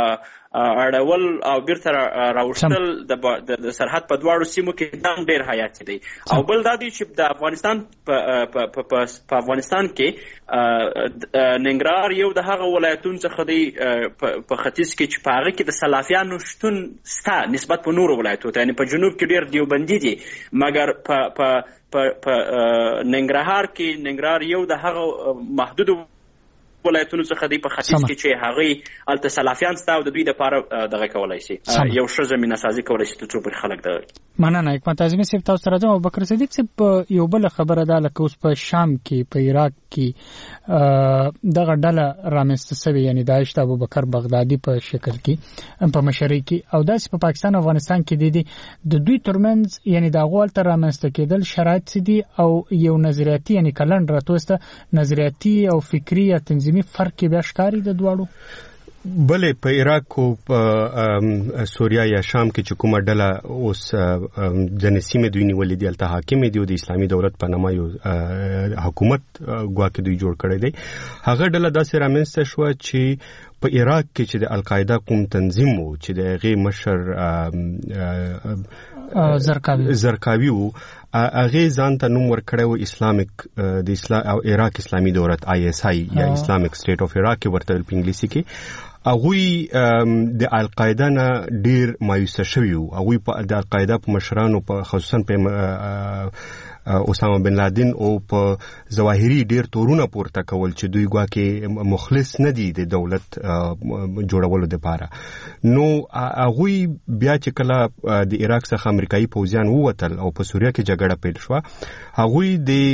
اړول او بیرته راوستل د سرحد په دواړو سیمو کې دا ډېر حیاتي دی. او بل دا دی چې د افغانستان په افغانستان کې ننګرهار یو د هغه ولایتونو څخه دی په ختیځ کې چې په هغه کې د سلافیانو شتون سته نسبت په نورو ولایتونو ته، یعنې په جنوب کې ډېر دیوبندي دي، مګر په په ننګرهار کې ننګرهار یو د هغه محدودو ولایتونو څخه دی په ختیځ کې چې هغه الته سلافیان ستا او د دوی لپاره دغه کولای شي یو ښه زمینه سازي کولای شي ترڅو پر خلک د مننه. حکمت اعظمي صاحب تاسو سره ځم. ابوبکر صدیق صاحب یو بل خبره ده لکه اوس په شام کې په عراق کې دغه ډله رامنځته شوې، یعنی داعش د ابوبکر بغدادي په شکل کې په مشرۍ کې، او داسې په پاکستان او افغانستان کې دي د دوی ترمنځ یعنی د هغو هلته رامنځته کېدل شرایط څه دي او یو نظریاتي یعنی کلنډ راته نظریاتي او فکري یا تنظیمي فرق بیا ښکاري د دواړو؟ بلې په عراق او په سوریا یا شام کې چې کومه ډله اوس ځینې سیمې دوی نیولې دي هلته حاکمې دي او د اسلامي دولت په نامه یو حکومت ګواکې دوی جوړ کړی دی، هغه ډله داسې رامنځته شوه چې په عراق کې چې د القاعده کوم تنظیم و چې د هغې مشر زرقاوي زرقاوي و، هغه ځان ته نوم ورکړی و اسلامیک د اسلام او عراق اسلامي دولت آی اس آی یا اسلامیک سټیټ اف عراق ورته په انګلیسي کې. هغوی د القاعده نه ډیر مایوسه شوي وو. هغوی د القاعده په مشرانو په خصوصا په اسامه بن لادن او په ظواهري ډیر تورونه پورته کول چې دوی ګواکې مخلص نه دي د دولت جوړولو دپاره. نو هغوی بیا چې کله د عراق څخه امریکایي پوځیان ووتل او په سوریه کې جګړه پیل شوه، هغوی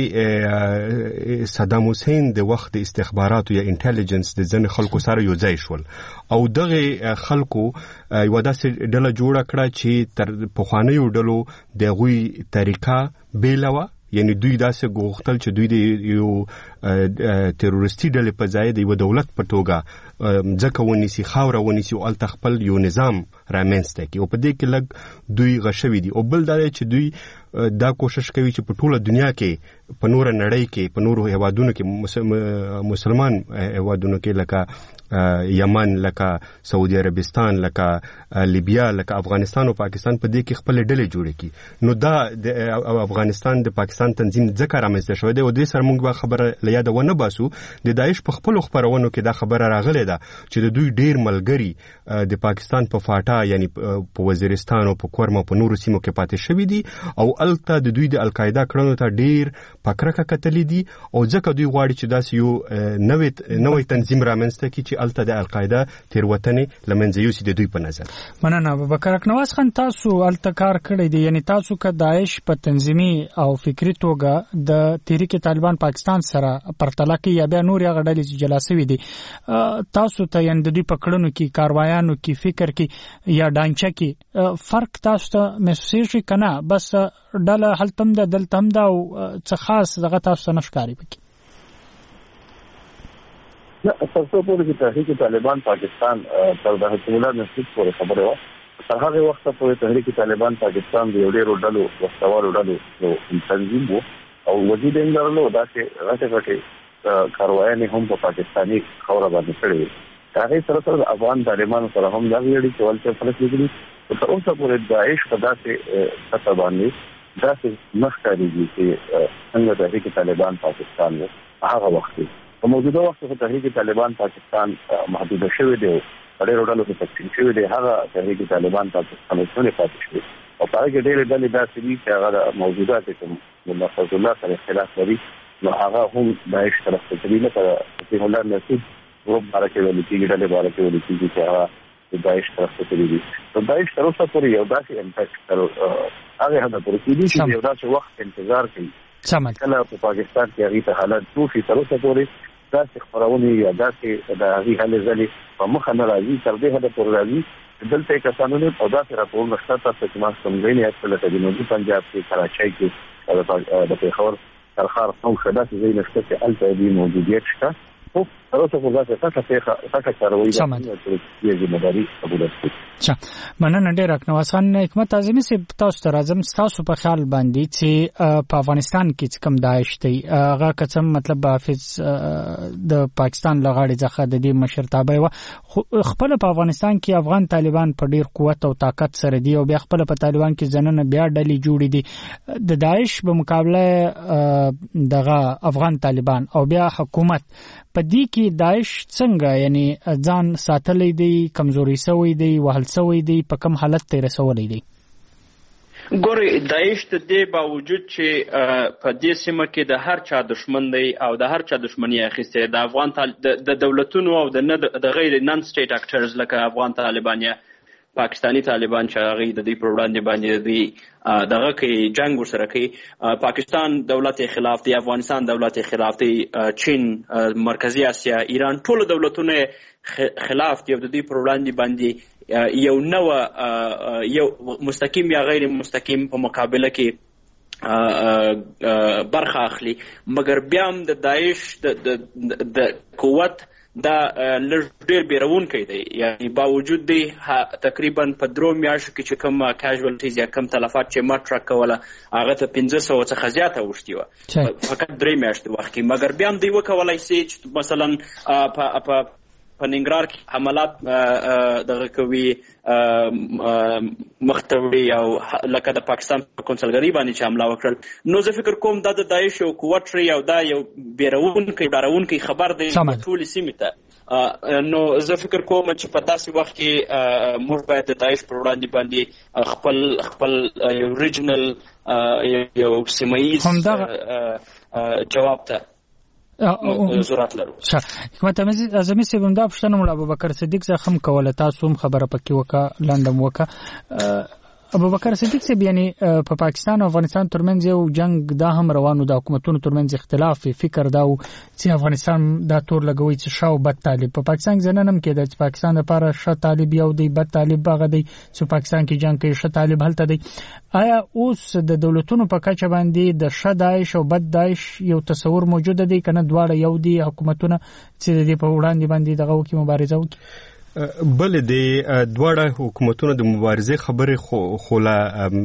د صدام حسین د وخت د استخباراتو یا انټیلیجنس د ځینې خلکو سره یو ځای شول او دغه خلکو یوه داسې ډله جوړه کړه چې تر پخوانیو ډلو د هغوی طریقه بیله وه، یعنی دوی داسې غوښتل چې دوی د یو تروریستي ډلې په ځای د یوه دولت په توګه ځکه ونیسي، خاوره ونیسي او هلته خپل یو نظام رامنځته کړي او په دې کې لږ دوی غشوي دي. او بل دا دی چې دوی دا کوشش کوي چې په ټوله دنیا کې په نوره نړۍ کې په نورو هیوادونو کې مسلمان هیوادونو کې لکه یمن، لکه سعودي عربستان، لکه لیبیا، لکه افغانستان او پاکستان په دې کې خپل ډلې جوړې کړي. نو دا د افغانستان د پاکستان تنظیم ځکه رامنځته شوی دی او دې سره موږ به خبره له یاده ونه باسو. د داعش په خپلو خپرونو کې دا خبره راغلې ده چې د دوی ډیر ملګري د پاکستان په فاټا یعنی په وزیرستان او په کورما په نورو سیمو کې پاتې شوي دي او الته د دوی د القاعده کړنو ته ډیر پکرکه کتلې دي او ځکه دوی غواړي چې داسې یو نوې نوې تنظیم رامنځته کړي چې الته د القاعده تېروتنې له منځه یوسي د دوی په نظر. مننه. ابوبکر اکنواز خان، تاسو الته کار کړی دی، یعنی تاسو که داعش په تنظیمي او فکري توګه د تحریک طالبان پاکستان سره پرتله کوي یا بیا نور هغه ډلې چې جلا سوي دي، تاسو ته یعنی د دوی په کړنو کې، کاروایانو کې، فکر کې یا ډانچه کې فرق تاسو ته محسوسېږي که نه بس ډله هلته هم ده دلته هم ده او څه خاص دغه تاسو ته نه ښکاري پکې؟ نه، تر څو پورې چې تحریک طالبان پاکستان تر د حکومت نسبت پورې خبره وه، تر هغه وخته پورې تحریک طالبان پاکستان د یو ډېرو ډلو وسوالو ډلو تنظیم و او وجود یې لرلو. داسې غټې غټې کاروایانې هم په پاکستاني خاوره باندې کړې وې. هغې سره سره د افغان طالبانو سره هم دغې اړیکې ولچې فلک لیدلي. تر اوسه پورې داعش په داسې سطح باندې داسې نه ښکارېږي چې څنګه تحریک طالبان پاکستان و هغه وخت کې. په موجوده وخت کې تحریک طالبان پاکستان محدوده شوی دی او په ډېرو ډلو کې تقسیم شوی دی. هغه تحریک طالبان پاکستان څنګه پاتې شوی او په هغه کې ډېرې ډلې داسې دي چې هغه د موجوده چې کوم ملا فضل الله سره اختلاف لري، نو هغه هم داعش طرف ته تلي. لکه فصیح الله نصیب ګروپ باره کې ویل کېږي، ډلې باره کې ویل کېږي چې هغه د داعش طرف ته تلي دي. نو داعش تر اوسه پورې یو داسې امپیکټ تر هغه حده پورې کېدي چې یو داسې وخت انتظار کوي کله په پاکستان کې هغې ته حالات جوړ شي. تر اوسه پورې داسې خپرونې یا داسې د هغې هلې ځلې په مخه نه راځي، تر دې حده پورې راځي چې دلته یې کسانو نه او داسې راپورونه شته تاسو چې ما سمځایي یاست لکه جنوبي پنجاب کې، کراچۍ کې، د پېښور، ترخار، څوکه داسې ځایونه شته چې هلته یې موجودیت شته. خو اوس په ځای څه څه څه څه کاروي د یوه مداري قبول کړي. چا مننه ډیر اکنواسان حکمت اعظمي سي تاسو ته راځم. تاسو په خیال باندې چې په افغانستان کې کوم داعش دی هغه قسم مطلب حافظ د پاکستان لغاړي ځخه د دې مشرتابه و خپل په افغانستان کې افغان طالبان په ډیر قوت او طاقت سره دی او بیا خپل په طالبان کې ځننه بیا ډلې جوړې دي د داعش په مقابله دغه افغان طالبان او بیا حکومت په دې کې داعش څنګه یعنی ځان ساتلې دی کمزوري سوی دی وهل سوی دی په کوم حالت ته رسولې دی؟ ګوري داعش ته د باوجود چې په دې سیمه کې د هر چا دشمن دی او د هر چا دشمنی اخیسته د افغان د دولتونو او د غیر نن سټیټ اکټرز لکه افغان طالبان یا پاکستانی طالبان چې هغه د دې پر وړاندې باندې دی دغه کې جنگ ورسره کوي. پاکستان دولت خلاف دی، افغانستان دولت خلاف دی، چین، مرکزی اسیا، ایران ټول دولتونه خلاف دی او د دې پر وړاندې باندې یو نو یو مستقیم یا غیر مستقیم په مقابله کې برخه اخلي. مګر بیا هم د داعش د قوت دا لږ ډیر بیرونکی دی، یعنی باوجود دی تقریبا په درو میاشتو کې چې کوم کیژوالټیز یا کوم تلفات چې ما ټرک کوله هغه ته پنځه سوه څخه زیاته اوښتې وه فقط درې میاشتې وخت کې. مګر بیا هم دوی وکولی سي چې مثلا په په ننګرهار کې حملات دغه کوي مخته وړي او لکه د پاکستان په کونسلګرۍ باندې چې حمله وکړل. نو زه فکر کوم دا د داعش یو قوت ښیي او دا یو بیرونکی ډارونکی خبر دی ټولې سیمې ته. نو زه فکر کوم چې په داسې وخت کې موږ باید د داعش پر وړاندې باندې خپل خپل یو ریجنل یو سیمه ییز جواب ته ضرورت لرو. حکمت اعظمي صاحب همدا پوښتنه مو ابوبکر صدیق څخه هم کوله، تاسو هم خبره پکې وکړه لنډم وکړه. ابوبکر صدیق صاحب یعنی په پاکستان او افغانستان ترمنځ یو جنگ دا هم روانو د حکومتونو ترمنځ اختلاف فکر دا چې افغانستان دا تور لګوي چې شاو بد طالب په پاکستان ځننم کې د پاکستان لپاره ش طالب یو دی بد طالب هغه دی چې پاکستان کې جنگ کوي ش طالب هلته دی. آیا اوس د دولتونو په کچه باندې د ش داعش او بد داعش یو تصور موجود دی کنه دواړه یو دی حکومتونه چې د په وړاندې باندې دغه وکي مبارزه وکړي؟ بل د دواړه حکومتونو د مبارزې خبرې خو خوله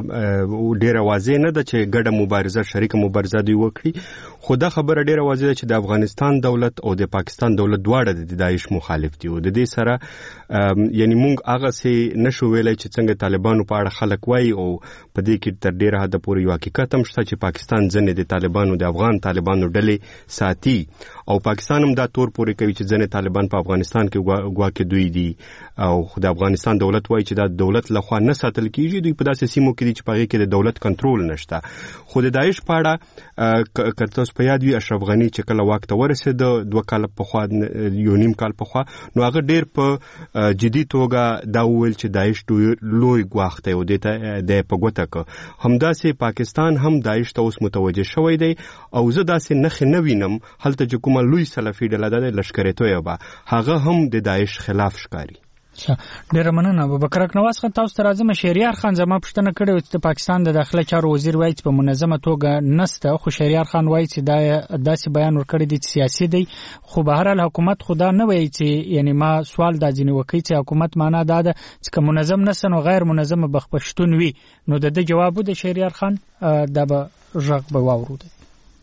ډیره واضح نه ده چې ګډه مبارزه شریک مبارزه دی وکړي، خو دا خبره ډیره واضح ده چې د افغانستان دولت او د پاکستان دولت دواړه د داعش مخالف دي. د دې سره یعنی مونږ هغه سي نشو ویلای چې څنګه طالبانو په اړه خلک وایي او په دې کې تر ډیره حد پورې یو حقیقت هم شته چې پاکستان ځنې د طالبانو د افغان طالبانو ډلې ساتي او پاکستان هم دا تور پورې کوي چې ځنې طالبان په افغانستان کې ګواکې دوی دي او د افغانستان دولت وایي چې دا دولت لخوا نه ساتل کیږي، دوی په داسې سیمو کې دي چې په هغې کې د دولت کنټرول نشته. خو د داعش په اړه که تاسو په یاد وي اشرف غني چې کله واک ته ورسېده دوه کاله پخوا یو نیم کال پخوا نو هغه ډېر په جدي توګه دا وویل چې داعش لوی ګواښ دی او دې ته دی په ګوته کړه. همداسې پاکستان هم داعش ته اوس متوجه شوی دی او زه داسې نښې نه وینم هلته چې کومه لوی سلفي ډله ده د لښکرې طیبه هغه هم د داعش خلاف ښکاري. ډیره مننه. ابوبکر اکنواس خان تاسو ته راځم. شهریار خان زما پوښتنه کړې چې د پاکستان د داخله چارو وزیر وایي چې په منظمه توګه نسته، خو شهریار خان وایي چې دا داسې بیان ورکړی دی چې سیاسي دی، خو به هر حال حکومت خو دا نه وایي چې یعنی ما سوال دا ځینې وکړي چې حکومت معنا دا ده چې که منظم نسته نو غیر منظمه به پښتون وي. نو د ده جواب د شهریار خان دا به غږ به واورو دی.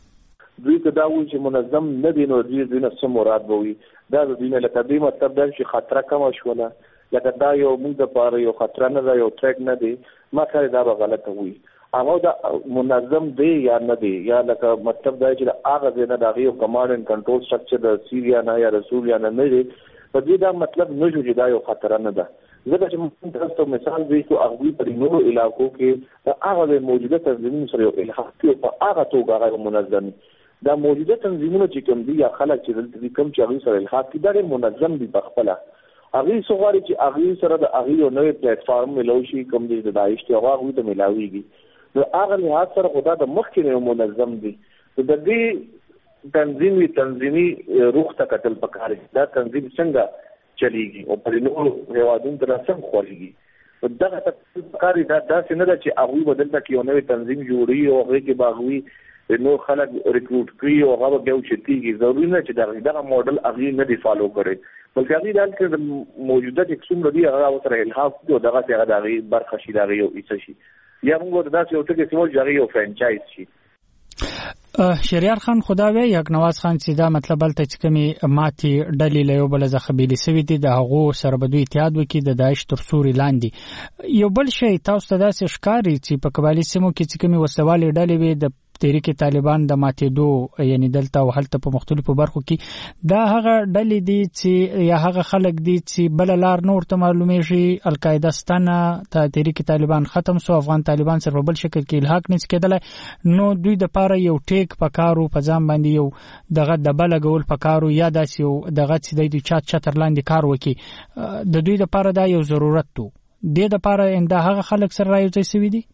دوی که دا وایي چې منظم نه دي نو دوی دوی نه څه مراد به وي دا د دوی نه لکه دوی مطلب دا چې خطره کمه شوله لکه دا یو موږ دپاره یو خطره نه ده یو تریک نه دی ما خیال دا به غلطه وي. هغه دا منظم دی یا نه دی یا لکه مطلب دا چې د هغه ځای نه د هغې یو کمانډ اینډ کنټرول سټرکچر د سیریا نه یا د سوریا نه نه دی په دې دا مطلب نه شو چې دا یو خطره نه ده. ځکه چې موږ تاسو مثال دی چې هغوی په نورو علاقو کې د هغه د موجوده تنظیمونو سره یو الحاق په هغه توګه هغه منظم دا موجوده تنظیمونه چې کوم دي یا خلک چې دلته کوم چې هغوی سره الحاق دي دا منظم دي په خپله هغوی څه غواړي چې هغوی سره د هغوی یو نوی پلیټفارم میلاو شي کوم دی د داعش دی هغه هغوی ته میلاویږي نو هغه لحاظ سره خو دا د مخکې نه منظم دي. د دې تنظیمي تنظیمي روح ته کتل پکار دي دا تنظیم څنګه چلیږي او په نورو هېوادونو ته څنګه خورېږي دغه پکار دي دا داسې نه ده چې هغوی به دلته کې یو نوی تنظیم جوړوي او هغوی کې به هغوی نو خلک ریکروټ کړي او هغه به اوچتېږي. ضروري نه چې دغه ماډل هغې نه دی فالو کړی، بلکې هغې دا چې د موجوده چې څومره دي هغه ورسره الحاق کړي او دغسې هغه د هغې برخه شي، د هغې یو حصه شي، یا موږ ورته داسې یو ټکي سیول چې هغې یو فرانچایز شي. شهریار خان خدا وی یک نواز خان چې دا مطلب بلته چې کمی ماتي ډلې له یو بل څخه بیلې سوي دي د هغو سره به دوی اتحاد وکړي د داعش تر سوري لاندې. یو بل شی تاسو ته داسې ښکاري چې په قبایلي سیمو کې چې کمی وسلوالې ډلې وي د تحریک طالبان د ماتېدو یعنی دلته او هلته په مختلفو برخو کې دا هغه ډلې دي چې یا هغه خلک دي چې بل لار نور ته معلومیږي القاعده ستنه ته تحریک طالبان ختم سو، افغان طالبان سره په بل شکل کې الحاق نه کېدل، نو دوی د پاره یو ټیک پکارو په ځان باندې یو دغه د بلګول پکارو یا داسې یو دغه چې د چات چتر لاندې کار وکړي، د دوی د پاره دا یو ضرورت دی. د د پاره انده هغه خلک سره راځي سوي دي.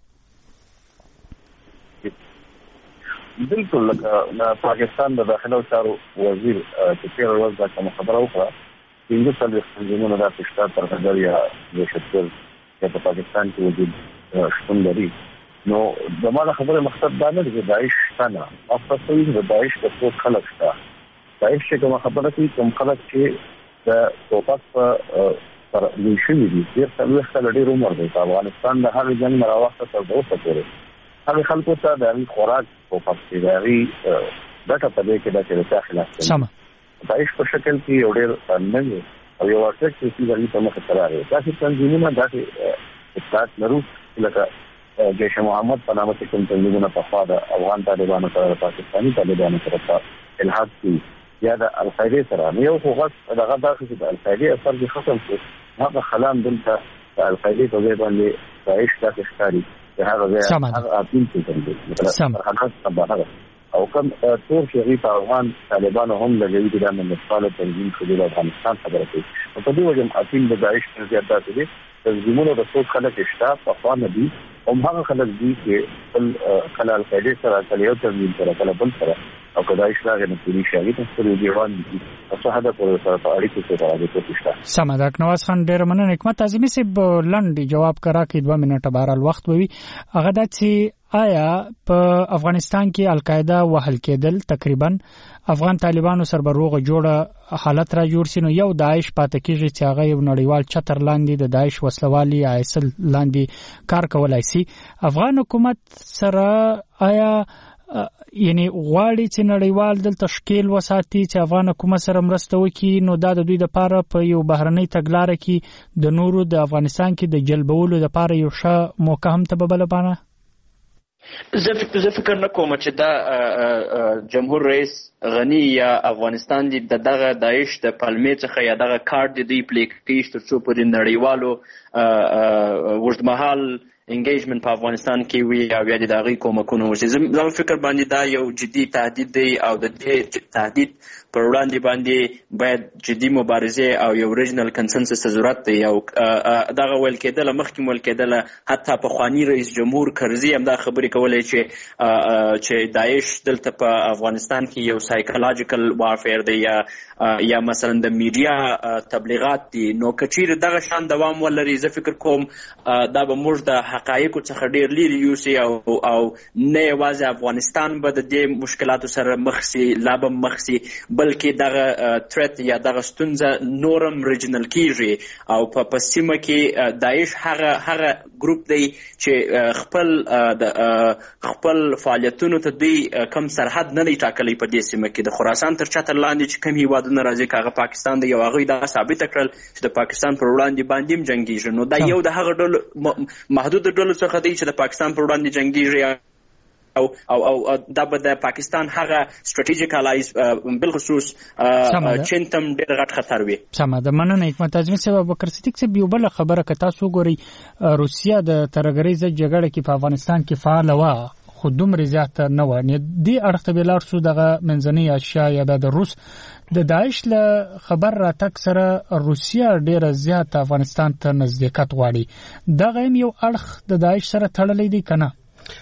بالکل لکه د پاکستان د داخله چارو وزیر چې تیر ورځ دا کوم خبره وکړه چې انګلیس د تنظیمونو د تشکیل تر هغه یا د شتل چې په پاکستان کې وجود شتون لري، نو د ما خبره مقصد دا نه دی چې داعش څنګه افسوس د داعش د څو خلک شته. داعش چې کوم خبره کوي کوم خلک چې د توپک په پر لوشي دي چې څلور خلک ډېر عمر دی په افغانستان د هر جنگ مراوخته تر اوسه پورې هغه خلکو ته د خوراک او پخېداري دغه په دې کې د چیرته خلاف دي. سم. داعش په شکل کې یو ډېر نه او یو ورته چې د دې په مخ ته راغی. دا چې تنظیمونه داسې اطلاعات لرو لکه جیش محمد په نامه کې کوم تنظیمونه په خوا د افغان طالبانو سره پاکستاني طالبانو سره الحاق دي یا د القاعده سره نه یو خو دغه داسې د القاعده اثر دي ختم شو، هغه خلام دلته د القاعده په ځای باندې داعش د ښکاری هغه هغه اپین څنګه دي او کوم تور شری په افغان طالبانو هم لګوي چې د مستقله تنظیم شوی د افغانستان خبره کوي. په دې وجه اپین د داعش په زیاتات دي تنظیمونو د څو خلک شته په خوا نه دي او هغه خلک دي چې بل کله القاعده سره کله یو تنظیم سره کله بل سره او کله اسلامي نه پوری شي چې ستوري دیوان دي او هغه په سره په اړیکو کې راځي چې سمادک نواز خان ډیر مننه. حکمت اعظمي صاحب لنډ جواب کرا کې دوه منټه بهرال وخت وي هغه د چې آیا په افغانستان کې القاعده وهل کېدل تقریبا افغان طالبانو سره بروغه جوړه حالت را جوړ سينو یو داعش پاتې کېږي چې هغه یو نړیوال چتر لاندې د داعش وسلوالي ایسل لاندې کار کولای شي. افغان حکومت سره آیا یعنی غواړي چې نړیوال د تشکیل وساتي چې افغان حکومت سره مرسته وکړي، نو دا د دوی لپاره په یو بهرنۍ تګلارې کې د نورو د افغانستان کې د جلبولو لپاره یو ښه موقع هم تبدل بانه. زه فکر نه کوم چې دا جمهور رئیس غنی یا افغانستان دی دغه داعش د پلمې څخه یا دغه کارت دی پلی کوي تر څو پر نړیوالو وژدمحال انګیجمنت په افغانستان کې وی او بیا د دغه کومکونو وشي. زه فکر باندې دا یو جدي تهدید دی او د دې تهدید پر وړاندې باندې باید جدي مبارزه او یو ریجنل کنسنسس ضرورت دی. او دغه ول کېدل مخکې ول کېدل حتی په خواني رئیس جمهور کرزي هم دا خبرې کولای چې چې داعش دلته په افغانستان کې یو سایکولوژیکل وارفیر دی یا یا مثلا د میډیا تبلیغات دي. نو کچیر دغه شان دوام ولري زه فکر کوم دا به موږ د حقایقو څخه ډیر لري یوسي او او نه یوازې افغانستان به د دې مشکلاتو سره مخ سي لا به مخ سي بلکې دغه تریت یا دغه ستونزه نورم ریجنل کیږي او په پسیمه کې داعش هغه هغه ګروپ دی چې خپل د خپل فعالیتونو ته دی کم سرحد نه دی ټاکلی په دې سیمه کې د خراسان تر چتر لاندې چې کوم هیوادونه راځي کاغه پاکستان دی یو هغه دا ثابت کړل چې د پاکستان پر وړاندې باندې جنگیږي. نو دا یو د هغه ډول محدود د ډول څخه دی چې د پاکستان پر وړاندې جنگیږي او او او دا به د پاکستان هغه استراتیژیک الایز بالخصوص چین تم ډېر غټ خطر وي. سمه ده مننه. حکمت اعظمي صاحب بکر صدیق صاحب یو بل خبره که تاسو ګورئ روسیا د ترګریزه جګړه کې په افغانستان کې فعال و خو دومره زیات نه و نه دی اړخ به لار شو دغه منځنۍ اشیا یا د روس د داعش له خبر راتک سره روسیا ډیره زیات افغانستان ته نزدېکت غواړي. دغه یو اړخ د داعش سره تړلې دی کنه؟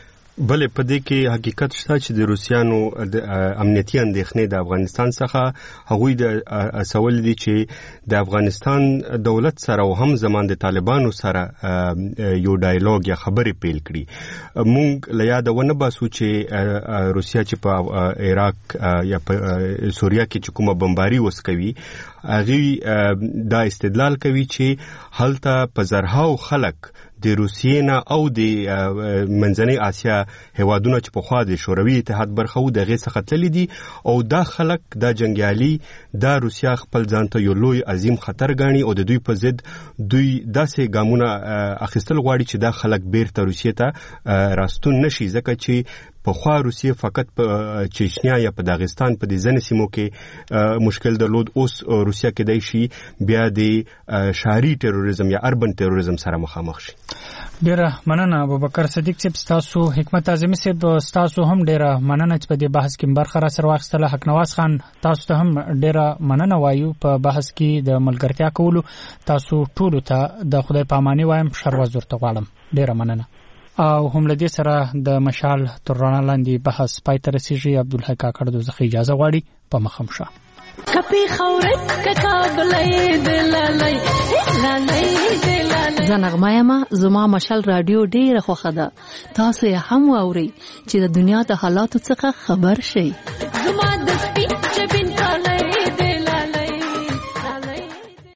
بلې په دې کې حقیقت شته چې د روسیانو د امنیتي اندېښنې د افغانستان څخه هغوی د اسول دي چې د افغانستان دولت سره او هم زمان د طالبانو سره یو ډایالوګ یا خبرې پیل کړي. مونږ له یاده ونه باسو چې روسیا چې په عراق یا په سوریه کې چې کومه بمباري وس کوي هغه دا استدلال کوي چې هلته په زرهاو خلک د روسیې نه او د منځنۍ آسیا هیوادونو چې په خوا د شوروي اتحاد برخه و دغه څخه تللی دي او دا خلک دا جنگیالي دا روسیا خپل ځان ته یو لوی عظیم خطر ګڼي او د دوی په ضد دوی داسې ګامونه اخیستل غواړي چې دا خلک بیرته روسیې ته راستون نشي ځکه چې په خوا روسیې فقط په چچنیا یا په داغستان په دې ځنې سیمو کې مشکل درلود. اوس روسیا کېدای شي بیا د شهري تروریزم یا اربن تروریزم سره مخامخ شي. ډیره مننه ابوبکر صدیق صاحب، تاسو حکمت اعظمي صاحب تاسو هم ډیره مننه چې په دې بحث کې برخه را سره واخیستله. حق نواز خان تاسو ته هم ډیره مننه وایو په بحث کې د ملګرتیا کولو. تاسو ټول ته د خدای پاماني وایم، شروز ورته غواړم. ډیره مننه. او هم لدې سره د مشال تر رڼا لاندې بحث پای ته رسیږي. عبدالحی کاکړ دوزخي اجازه غواړي په مخم شه. کپی خورت ککابلې دلالای دلالای دلالای زنغمایا ما زما مشال رادیو ډیره خوخه ده. تاسو یې هم واورئ چې د دنیا د حالاتو څخه خبر شئ.